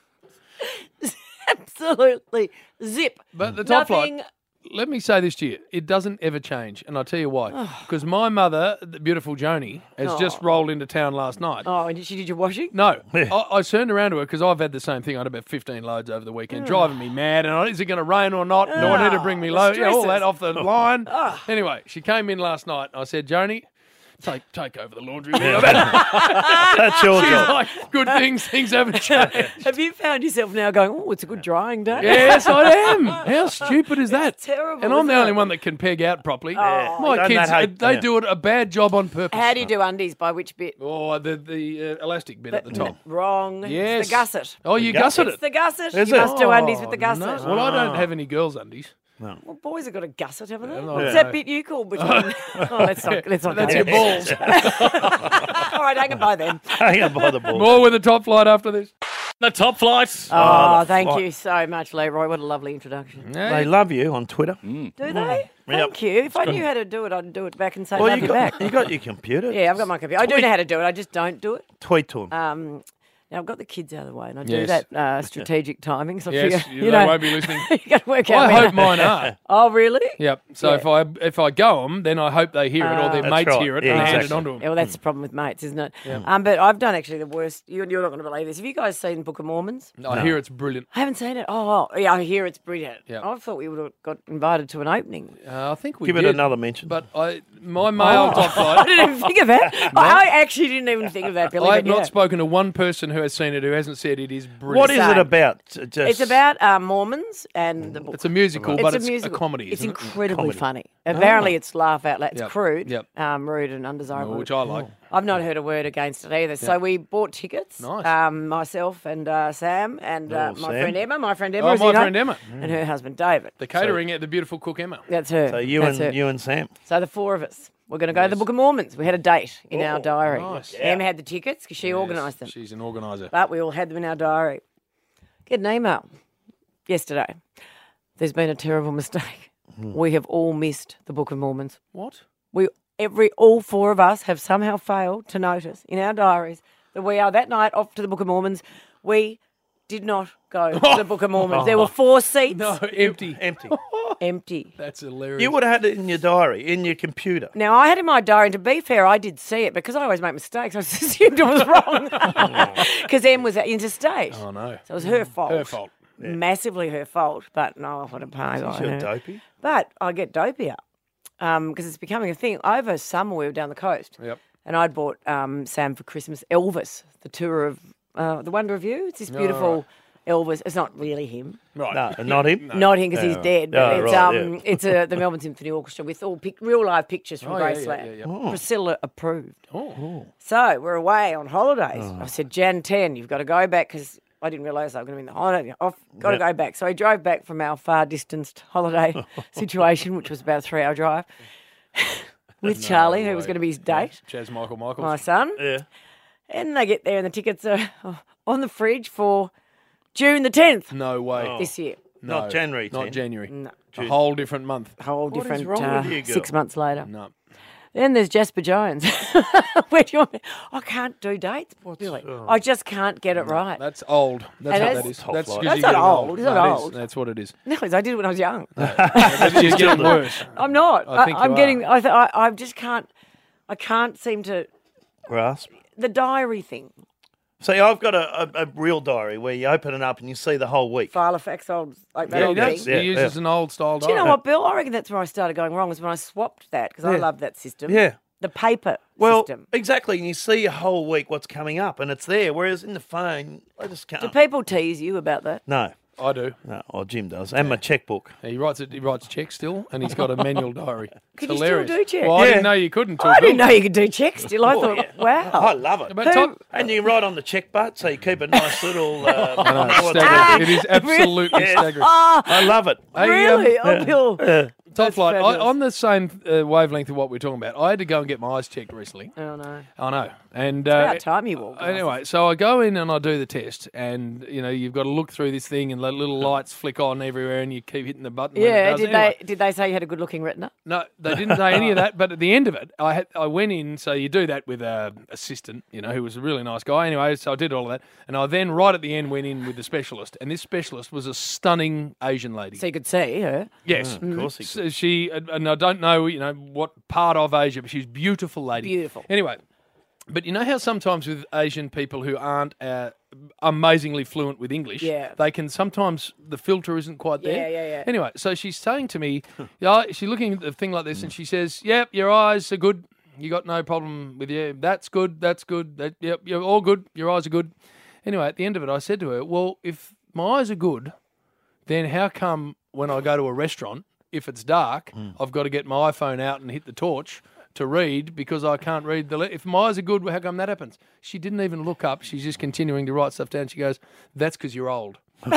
Absolutely zip. But the top Nothing. flight, let me say this to you. It doesn't ever change. And I'll tell you why. Because my mother, the beautiful Joni, has just rolled into town last night. Oh, and she did your washing? No. I turned around to her because I've had the same thing. I had about 15 loads over the weekend, driving me mad. And is it going to rain or not? Do I need to bring me the load? All that stresses. off the line. Anyway, she came in last night. I said, Joni, take over the laundry. That's your She's job. like, good things haven't changed. Have you found yourself now going, oh, it's a good drying day? Yes, I am. How stupid is that? terrible, And I'm the isn't only it? one that can peg out properly. Yeah. My Don't kids, that hate- they yeah. do it a bad job on purpose. How do you do undies? By which bit? Oh, the elastic bit at the top. Wrong. Yes. It's the gusset. Oh, you gusset gusset It's it. the gusset. Is you it? must do undies with the No. gusset. Well, I don't have any girls' undies. Well, boys have got a gusset, haven't they? No, What's no. that bit you call between? Let's not That's go your there. balls. All right, hang it by then. Hang on by the ball. More with the top flight after this. The top flights. Oh, thank you so much, Leroy. What a lovely introduction. They love you on Twitter. Do they? Thank you. If I knew how to do it, I'd do it back and say Well, love you back. you got your computer. Yeah, I've got my computer. I do know how to do it. I just don't do it. Tweet to him. Now I've got the kids out of the way, and I Yes. do that strategic timing. So I Yes, figure, they won't be listening. you got to work out. I when hope mine are. Oh, really? Yep. So Yeah. if I go them, then I hope they hear it or their That's mates right. hear it Yeah, and hand it exactly. on to them. Yeah, well, that's the problem with mates, isn't it? But I've done actually the worst. You're not going to believe this. Have you guys seen Book of Mormons? I hear it's brilliant. I haven't seen it. Oh, yeah, I hear it's brilliant. Yeah. I thought we would have got invited to an opening. I think we Give did. it another mention. But my male top I flight. didn't even think of that. I actually didn't even think of that, Billy. I have but not yeah. spoken to one person who has seen it who hasn't said it is brilliant. What is it Same. about? Just It's about Mormons and the book. It's a musical, but it's a comedy. It's Isn't it? incredibly Comedy. funny. Apparently, it's laugh out loud. It's Yep. crude, Yep. rude, and undesirable. Which I like. I've not heard a word against it either. So we bought tickets. Nice. Myself and Sam and Oh, my Sam. friend Emma. My friend Emma. Oh, as my you know, friend Emma. and her husband David. The catering at the beautiful cook Emma. That's her. So you That's and her. and Sam. So the four of us. We're going to go to the Book of Mormons. We had a date in our diary. nice. Emma had the tickets because she organised them. She's an organiser. But we all had them in our diary. Get an email yesterday. There's been a terrible mistake. We have all missed the Book of Mormons. What? All four of us have somehow failed to notice in our diaries that we are that night off to the Book of Mormons. We did not go to the Book of Mormons. There were 4 seats. No, empty. Empty. That's hilarious. You would have had it in your diary, in your computer. Now, I had in my diary, and to be fair, I did see it because I always make mistakes. I just assumed it was wrong because Em was at interstate. Oh, no. So it was her fault. Her fault. Yeah. Massively her fault. But no, what a pain. You're dopey. But I get dopier because it's becoming a thing. Over summer, we were down the coast. Yep. And I'd bought Sam for Christmas Elvis, the tour of The Wonder of You. It's this beautiful Elvis. It's not really him. Right. No, not him? Not him because he's dead. But right, it's the Melbourne Symphony Orchestra with all real live pictures from Graceland. Priscilla approved. So we're away on holidays. I said, Jan 10, you've got to go back because I didn't realise I was going to be in the holiday. I've got to go back. So I drove back from our far-distanced holiday situation, which was about a 3-hour drive, with Charlie, who was going to be his date. Chaz Michaels. My son. Yeah. And they get there and the tickets are on the fridge for June the 10th. No way. This year. Not January 10th. Not January. No. A whole different month. Whole different is wrong with you, girl? 6 months later. No. Then there's Jasper Jones. Where do you want me? I can't do dates, Billy. I just can't get it right. That's old. That's And what it's- that is. Top That's flight. 'cause That's you're not getting old. It's not No, it old. is. That's what it is. No, 'cause I did it when I was young. You're getting worse. I'm not. I think I'm you getting. are. I just can't. I can't seem to. Grasp. The diary thing. See, I've got a real diary where you open it up and you see the whole week. Filofax old like that Yeah, old he thing. does. He uses an old style Do you know diary. what, Bill? I reckon that's where I started going wrong. Was when I swapped that because I Yeah. love that system. Yeah. The paper Well, system. exactly. And you see a whole week what's coming up and it's there. Whereas in the phone, I just can't. Do people tease you about that? No. I do. No, well, Jim does. And my checkbook. He writes checks still, and he's got a manual diary. Could It's you still hilarious. do checks? Well, I Yeah. didn't know you couldn't. till I didn't Bill. know you could do checks still. I thought, wow. I love it. But Tom- And you can write on the check butt, so you keep a nice little... I know, it's staggering. It is absolutely Yes. staggering. I love it. Hey, Really? Oh, Bill. Top That's flight. fabulous. On the same wavelength of what we're talking about, I had to go and get my eyes checked recently. Oh, no. I know. And About time you walked. anyway, so I go in and I do the test, and you've got to look through this thing, and the little lights flick on everywhere, and you keep hitting the button. when it Yeah, does. did Anyway, they say you had a good looking retina? No, they didn't say any of that. But at the end of it, I went in. So you do that with an assistant, who was a really nice guy. Anyway, so I did all of that, and I then right at the end went in with the specialist, and this specialist was a stunning Asian lady. So you could see her. Yes, Of course he So she, and I don't know, what part of Asia, but she's a beautiful lady. Beautiful. Anyway, but you know how sometimes with Asian people who aren't amazingly fluent with English, Yeah. they can sometimes, the filter isn't quite there. Yeah. Anyway, so she's saying to me, she's looking at the thing like this, and she says, yep, your eyes are good. You got no problem with you. That's good. Yep, you're all good. Your eyes are good. Anyway, at the end of it, I said to her, well, if my eyes are good, then how come when I go to a restaurant, if it's dark, I've got to get my iPhone out and hit the torch to read because I can't read if my eyes are good, how come that happens? She didn't even look up. She's just continuing to write stuff down. She goes, that's because you're old.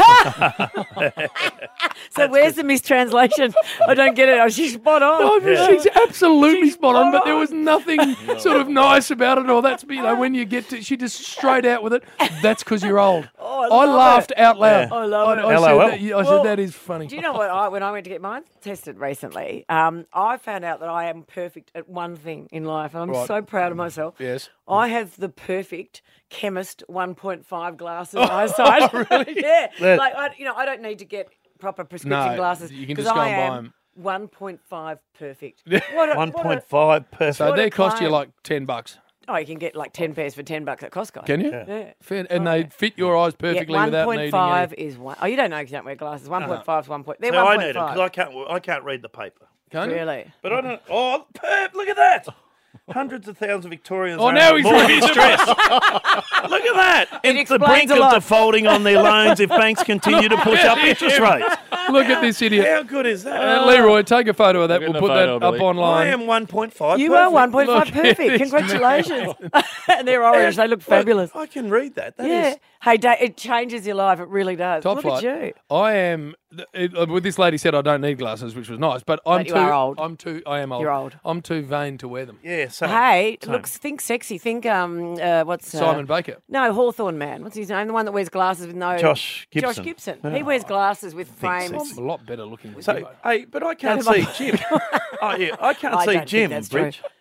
So where's the mistranslation? I don't get it. Oh, she's spot on. Oh, she's absolutely spot on, but there was nothing sort of nice about it. Or that's when you get to, she just straight out with it. That's because you're old. Oh, I laughed out loud. I love it. I said that is funny. Do you know what? When I went to get mine tested recently, I found out that I am perfect at one thing in life, and I'm Right. so proud of myself. Yes. I have the perfect chemist 1.5 glasses eyesight. Really? Yeah. Yeah. Like I don't need to get proper prescription No, glasses. you can 'cause just go I and buy am 'em. 1.5 perfect. 1.5 perfect. So What a they cost you claim. like $10. Oh, you can get like 10 pairs for $10 at Costco. Can you? Yeah. Fair. And they fit your eyes perfectly yeah, without needing 1.5 any. is one. Oh, you don't know because you don't wear glasses. 1.5 is 1. They're So I need it 1.5. because I can't read the paper. Can't you? Really? But I don't. Oh, look at that! Hundreds of thousands of Victorians. Oh, are now under he's mortgage reading stress. Look at that! It It's the explains brink a of lot. defaulting on their loans if banks continue to push up interest rates. Look at this idiot. How good is that? Leroy, take a photo of that. Look at We'll the put that photo, up Billy. online. I am 1.5. You perfect. are 1.5 Look at perfect. this Congratulations. And they're orange. They look fabulous. I can read that. That Yeah. is- Hey, it changes your life. It really does. Top Look flight. at you. I am. With this lady said I don't need glasses, which was nice, but I'm But you too. are old. I am old. You're old. I'm too vain to wear them. Yeah. So. Hey, Same. think sexy. Think what's Simon Baker. No, Hawthorne man. What's his name? The one that wears glasses with no. Josh Gibson. Josh Gibson. He wears glasses with frames. I'm a lot better looking. So, hey, but I can't No, see Jim. Oh yeah, I can't I see don't Jim. think that's Bridge.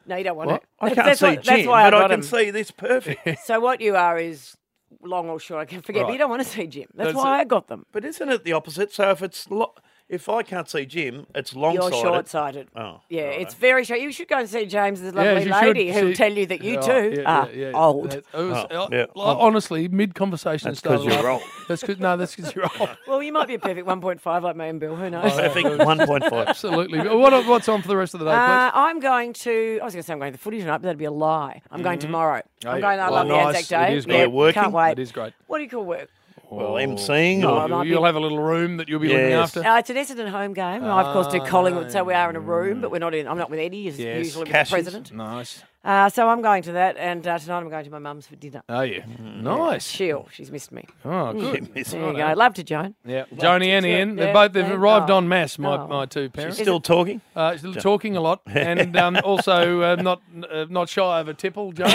No, you don't want What? to. I can't That's see why- that's Jim, why I but I got can him. see this perfect. So what you are is long or short. I can forget, but Right. you don't want to see Jim. That's That's why it. I got them. But isn't it the opposite? So if I can't see Jim, it's long-sided. You're short-sighted. Oh, Yeah, right. it's very short. You should go and see James, the Yeah, lovely you lady, should. who'll She- tell you that you Oh, too are old. It was, yeah. Honestly, mid-conversation That's started 'cause you're laughing. old. That's because you're old. Well, you might be a perfect 1.5 like me and Bill. Who knows? Perfect 1.5. Absolutely. What's on for the rest of the day, please? I'm going to. I was going to say I'm going to the footy tonight, but that'd be a lie. I'm going tomorrow. Oh, I'm yeah. going. I Oh, love the nice. Anzac Day. It is Yeah, great. Working? can't wait. It is great. What do you call work? Well, emceeing. Oh, or- I might You'll be- have a little room that you'll be looking Yes. after. It's an Essendon home game. I, of course, do Collingwood, so we are in a room, but we're not in. I'm not with Eddie, as Yes. usually with Cashies. the president. Nice. So I'm going to that, and tonight I'm going to my mum's for dinner. Oh, yeah. Nice. She's missed me. Oh, good. There you go. Love to Joan. Yeah, Joni and Ian, Yeah, they've yeah. arrived Oh. en masse, my Oh. two parents. Still talking? Still talking a lot, and also not shy of a tipple, Joan.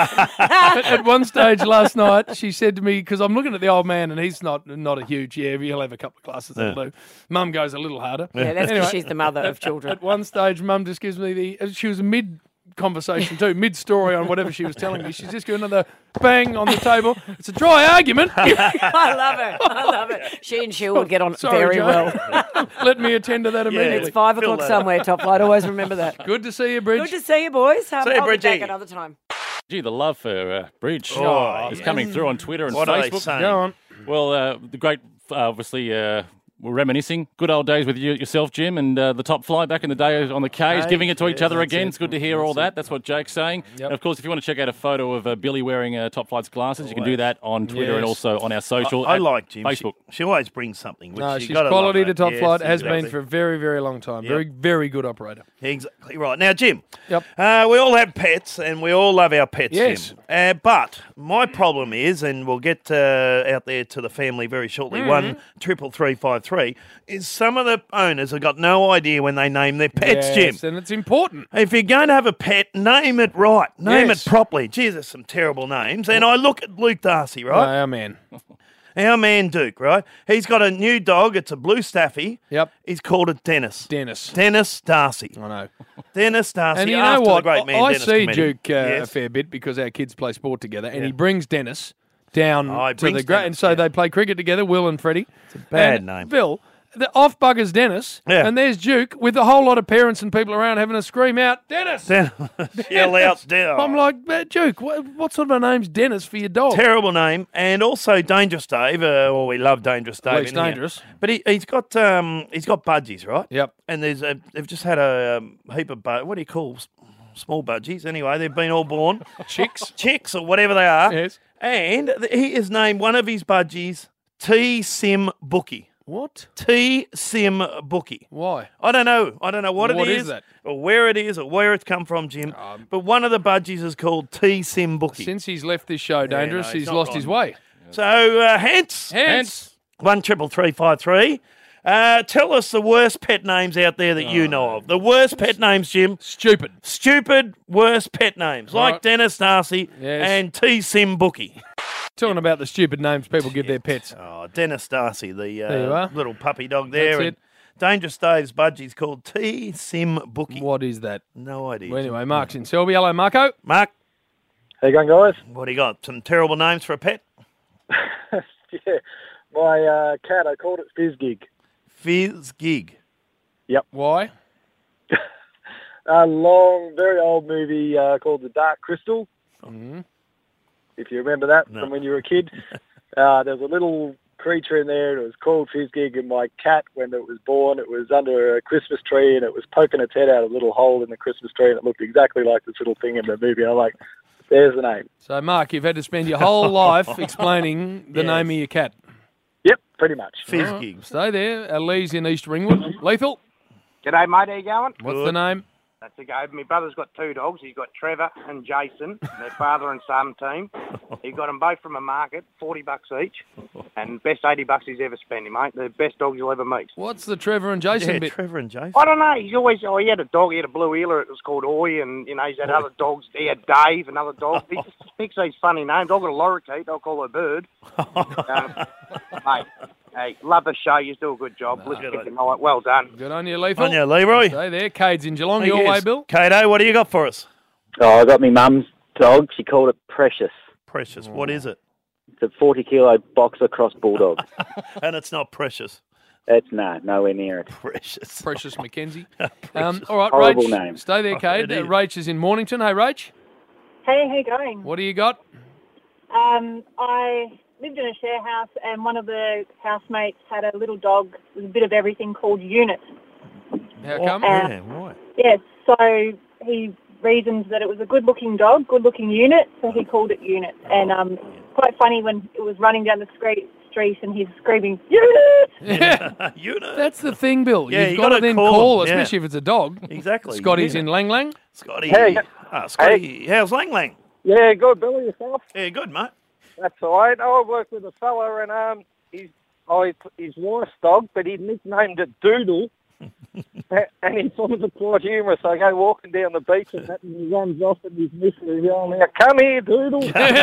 At one stage last night, she said to me, because I'm looking at the old man, and he's not a huge, he'll have a couple of glasses, that'll do. Mum goes a little harder. Yeah, that's because she's the mother of children. At one stage, Mum just gives me she was mid-conversation too, mid-story on whatever she was telling me. She's just giving another bang on the table. It's a dry argument. I love it. She and Sheil would get on Sorry, very Joan. well. Let me attend to that immediately. It's 5 o'clock that somewhere, Top Flight. Always remember that. Good to see you, Bridge. Good to see you, boys. See you, I'll be Bridgie. back another time. Gee, the love for Bridge Oh, is yeah. coming through on Twitter and What are they Facebook. saying? Go on. Well, the great, obviously, we're reminiscing. Good old days with yourself, Jim, and the Top Flight back in the day on the K's, giving it to each other that's again. it. It's good to hear all that. That's what Jake's saying. Yep. And of course, if you want to check out a photo of Billy wearing Top Flight's glasses, you can do that on Twitter and Yes. also on our social. I at like Jim. Facebook. She always brings something. Which No, you she's gotta quality love to that. Top Yes, Flight, has exactly. been for a very, very long time. Yep. Very, very good operator. Exactly right. Now, Jim, Yep. we all have pets and we all love our pets, Yes. Jim. But my problem is, and we'll get out there to the family very shortly, 1-33353, is some of the owners have got no idea when they name their pets, Yes, Jim. and it's important. If you're going to have a pet, name it right. Name Yes. it properly. Geez, there's some terrible names. And I look at Luke Darcy, right? Our man. Our man Duke, right? He's got a new dog. It's a blue staffy. Yep. He's called it Dennis. Dennis. Dennis Darcy. I know. Dennis Darcy. And you know after what? The great man I Dennis see Committee. Duke a Yes. fair bit because our kids play sport together, and Yeah. he brings Dennis down Oh, he to brings the great. Dennis, And so yeah. they play cricket together, Will and Freddie. It's a bad name. Bill, the off buggers Dennis, Yeah. and there's Duke with a whole lot of parents and people around having a scream out, Dennis! Yell out, Dennis. I'm like, Duke, what sort of a name's Dennis for your dog? Terrible name, and also Dangerous Dave. Well, we love Dangerous Dave. Least in here. dangerous. But he's got budgies, right? Yep. And they've just had a heap of what do you call small budgies? Anyway, they've been all born chicks or whatever they are. Yes. And he has named one of his budgies T Sim Bookie. What? T Sim Bookie. Why? I don't know. I don't know what What it is is that? or where it is or where it's come from, Jim. But one of the budgies is called T Sim Bookie. Since he's left this show, Dangerous, no, he's it's not lost right. his way. So, hence. 1-33353. Tell us the worst pet names out there that you know of. The worst pet names, Jim. Stupid, worst pet names. Like Right. Dennis Darcy Yes. and T Sim Bookie. Talking about the stupid names people give their pets. Oh, Dennis Darcy, There you the are. little puppy dog there. That's and Dangerous Dave's budgie's called T Sim Bookie. What is that? No idea. Well, anyway, Mark's in Selby. Hello, Marco. Mark. How you going, guys? What do you got? Some terrible names for a pet? Yeah, my cat, I called it Fizzgig. Fizzgig. Yep. Why? A long, very old movie called The Dark Crystal. Mm-hmm. If you remember that from when you were a kid. There was a little creature in there, and it was called Fizzgig, and my cat, when it was born, it was under a Christmas tree, and it was poking its head out a little hole in the Christmas tree, and it looked exactly like this little thing in the movie. I'm like, there's the name. So, Mark, you've had to spend your whole life explaining the Yes. name of your cat. Yep, pretty much. Fizzgig. Stay there. Lee's in East Ringwood. Lethal, G'day, mate. How you going? what's the name? That's a go. My brother's got two dogs. He's got Trevor and Jason, their father and son team. He got them both from a market, $40 each, and best $80 he's ever spent, mate. The best dogs you'll ever meet. What's the Trevor and Jason bit? Trevor and Jason. I don't know. He's always. He had a dog. He had a blue heeler. It was called Oi, and he's had other dogs. He had Dave, another dog. He just picks these funny names. I've got a lorikeet. I'll call her Bird. Mate, hey, love the show. You do a good job. Well done. Good on you, Lethal. On you, Leroy. Stay there. Cade's in Geelong. Hey, Your yes. way, Bill. Cato, what do you got for us? Oh, I got my mum's dog. She called it Precious. Precious. What is it? It's a 40-kilo boxer cross bulldog. And it's not Precious. It's nowhere near it. Precious. Precious McKenzie. Precious. All right, Horrible Rach, name. stay there, Kate. it is. Rach is in Mornington. Hey, Rach. Hey, how you going? What do you got? I lived in a share house, and one of the housemates had a little dog with a bit of everything called Unit. How come? Yeah, right. Yes, so he reasoned that it was a good-looking dog, good-looking Unit, so he called it Unit. And quite funny when it was running down the street and he's screaming, Unit! Yeah. Unit. That's the thing, Bill. Yeah, You've you got to gotta then call call, them, yeah. especially if it's a dog. Exactly. Scotty's Yeah. in Lang Lang. Scotty. Hey. Scotty. How's Lang Lang? Yeah, good. Billy, yourself? Yeah, good, mate. That's all right. I work with a fella, and his wife's dog, but he nicknamed it Doodle. And he finds it quite humorous. I go walking down the beach and that, and he runs off, and his missus is yelling out, "Come here, Doodle!"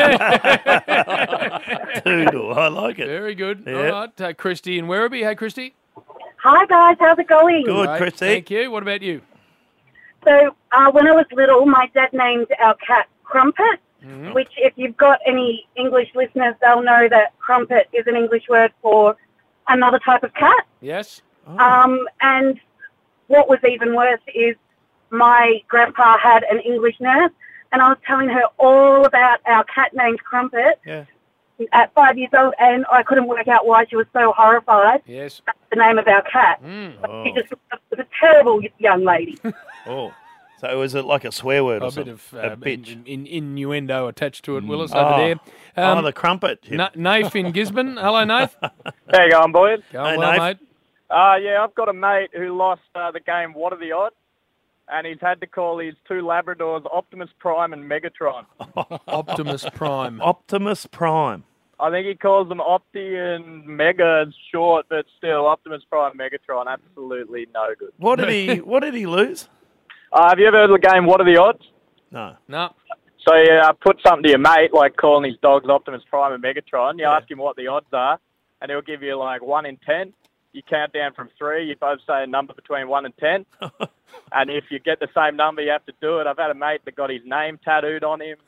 Doodle. I like it. Very good. Yeah. All right. Christy in Werribee. Hey, Christy. Hi, guys. How's it going? Good, Great. Christy. Thank you. What about you? So, when I was little, my dad named our cat Crumpet, which, if you've got any English listeners, they'll know that Crumpet is an English word for another type of cat. Yes. And what was even worse is my grandpa had an English nurse, and I was telling her all about our cat named Crumpet at 5 years old, and I couldn't work out why she was so horrified. Yes. At the name of our cat. She just was a terrible young lady. Oh. So was it like a swear word or A bit something? of A bitch. innuendo attached to it, Willis, over there. The crumpet. Nath in Gisborne. Hello, Nath. How you going, boys? Going well, mate. Yeah, I've got a mate who lost the game What Are the Odds? And he's had to call his two Labradors Optimus Prime and Megatron. Optimus Prime. Optimus Prime. I think he calls them Opti and Mega. It's short, but still, Optimus Prime, Megatron, absolutely no good. What did he lose? Have you ever heard of the game What Are the Odds? No. So you put something to your mate, like calling his dogs Optimus Prime and Megatron. You ask him what the odds are, and he'll give you like 1 in 10. You count down from 3. You both say a number between 1 and 10. And if you get the same number, you have to do it. I've had a mate that got his name tattooed on him.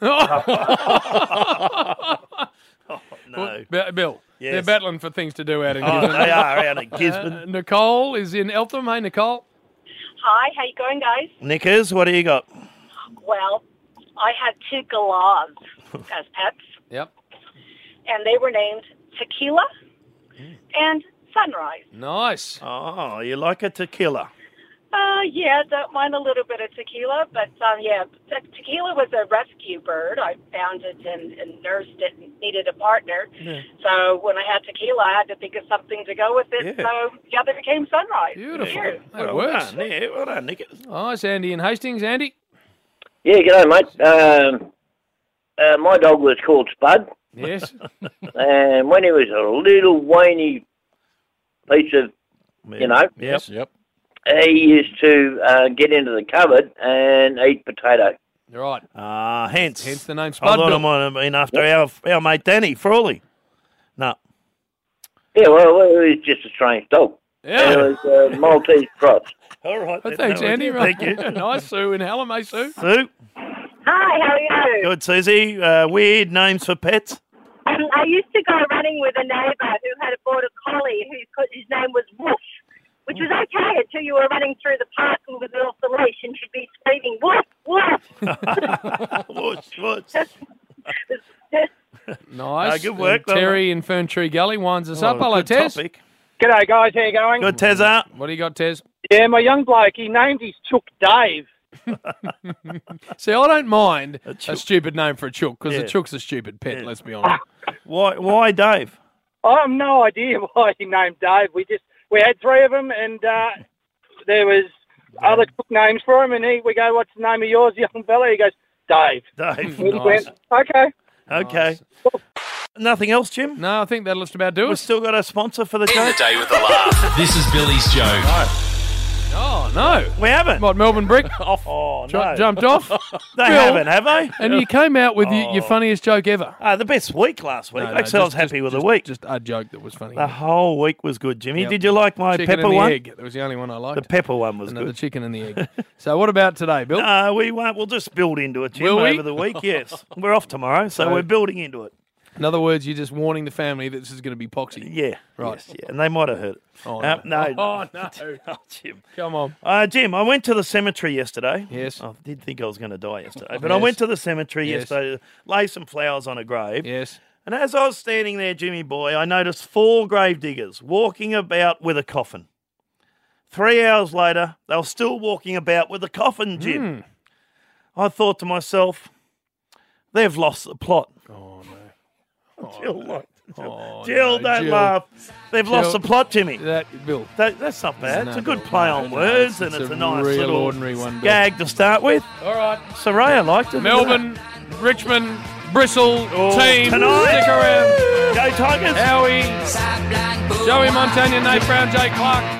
No. Bill, Yes. they're battling for things to do out in Gisborne. They are out in Gisborne. Nicole is in Eltham. Hey, Nicole. Hi, how you going, guys? Nickers, what do you got? Well, I had 2 galahs as pets, Yep. and they were named Tequila and Sunrise. Nice. Oh, you like a tequila? Yeah, don't mind a little bit of tequila, but tequila was a rescue bird. I found it and nursed it and needed a partner. Yeah. So when I had tequila, I had to think of something to go with it. Yeah. So the other became Sunrise. Beautiful. Cheers. That works. Done. Yeah, well done, Nickers. Nice, Andy in Hastings. Andy? Yeah, g'day, mate. My dog was called Spud. Yes. And when he was a little whiny piece of, Yes. Yep. he used to get into the cupboard and eat potato. Right. Hence the name I Spud. thought Bill. it might have been after our mate Danny Frawley. No. Yeah, well, it was just a strange dog. Yeah. It was a Maltese cross. All right. Oh, thanks, Andy. Thank you. Nice. Sue in Hallam. Hey, Sue. Sue. Hi, how are you? Good, Susie. Weird names for pets. I used to go running with a neighbour who had a border collie whose name was Woof, which was okay until you were running through the park and was off the leash and she'd be screaming, Woof, Woof. Whoosh, whoosh. Nice. Good work. And Terry in Fern Tree Gully winds us up. Hello, good Tez. topic. G'day, guys. How you going? Good, Tezza. What do you got, Tez? Yeah, my young bloke, he named his chook Dave. See, I don't mind a stupid name for a chook because Yeah. a chook's a stupid pet, let's be honest. Why Dave? I have no idea why he named Dave. We had 3 of them, and there was other chook names for him, and we go, "What's the name of yours, young fella?" He goes, "Dave." Dave. We Nice. went, "Okay." Okay. Nothing else, Jim? No, I think that'll just about do We've it. still got a sponsor for the show. Day with the laugh. This is Billy's joke. Oh, no. We haven't. What, Melbourne Brick? Oh, no. Jumped off? They haven't, have they? And you came out with your funniest joke ever. The best week last week. Actually, I was happy with the week. Just a joke that was funny. The whole week was good, Jimmy. Yep. Did you like my chicken pepper and the one? Egg. That was the only one I liked. The pepper one was and good. The chicken and the egg. So what about today, Bill? We won't. We'll just build into it, Jim, Will we? over the week. Yes. We're off tomorrow, so we're building into it. In other words, you're just warning the family that this is going to be poxy. Yeah. Right. Yes, yeah. And they might have heard it. Oh, no. No. Oh, no. Oh, Jim. Come on. Jim, I went to the cemetery yesterday. Yes. I did think I was going to die yesterday. But I went to the cemetery yesterday to lay some flowers on a grave. Yes. And as I was standing there, Jimmy boy, I noticed 4 grave diggers walking about with a coffin. 3 hours later, they were still walking about with a coffin, Jim. I thought to myself, they've lost the plot. Oh, no. Jill, don't laugh. They've lost the plot, Jimmy. Bill. That's not bad. It's a good play on words, and it's a nice real little ordinary one, Bill. gag to start with. All right. Soraya liked it. Melbourne, Richmond, Bristol, team. Tonight. Stick around. Go Tigers. Howie, Joey Montagna, Nate Brown, Jake Clark.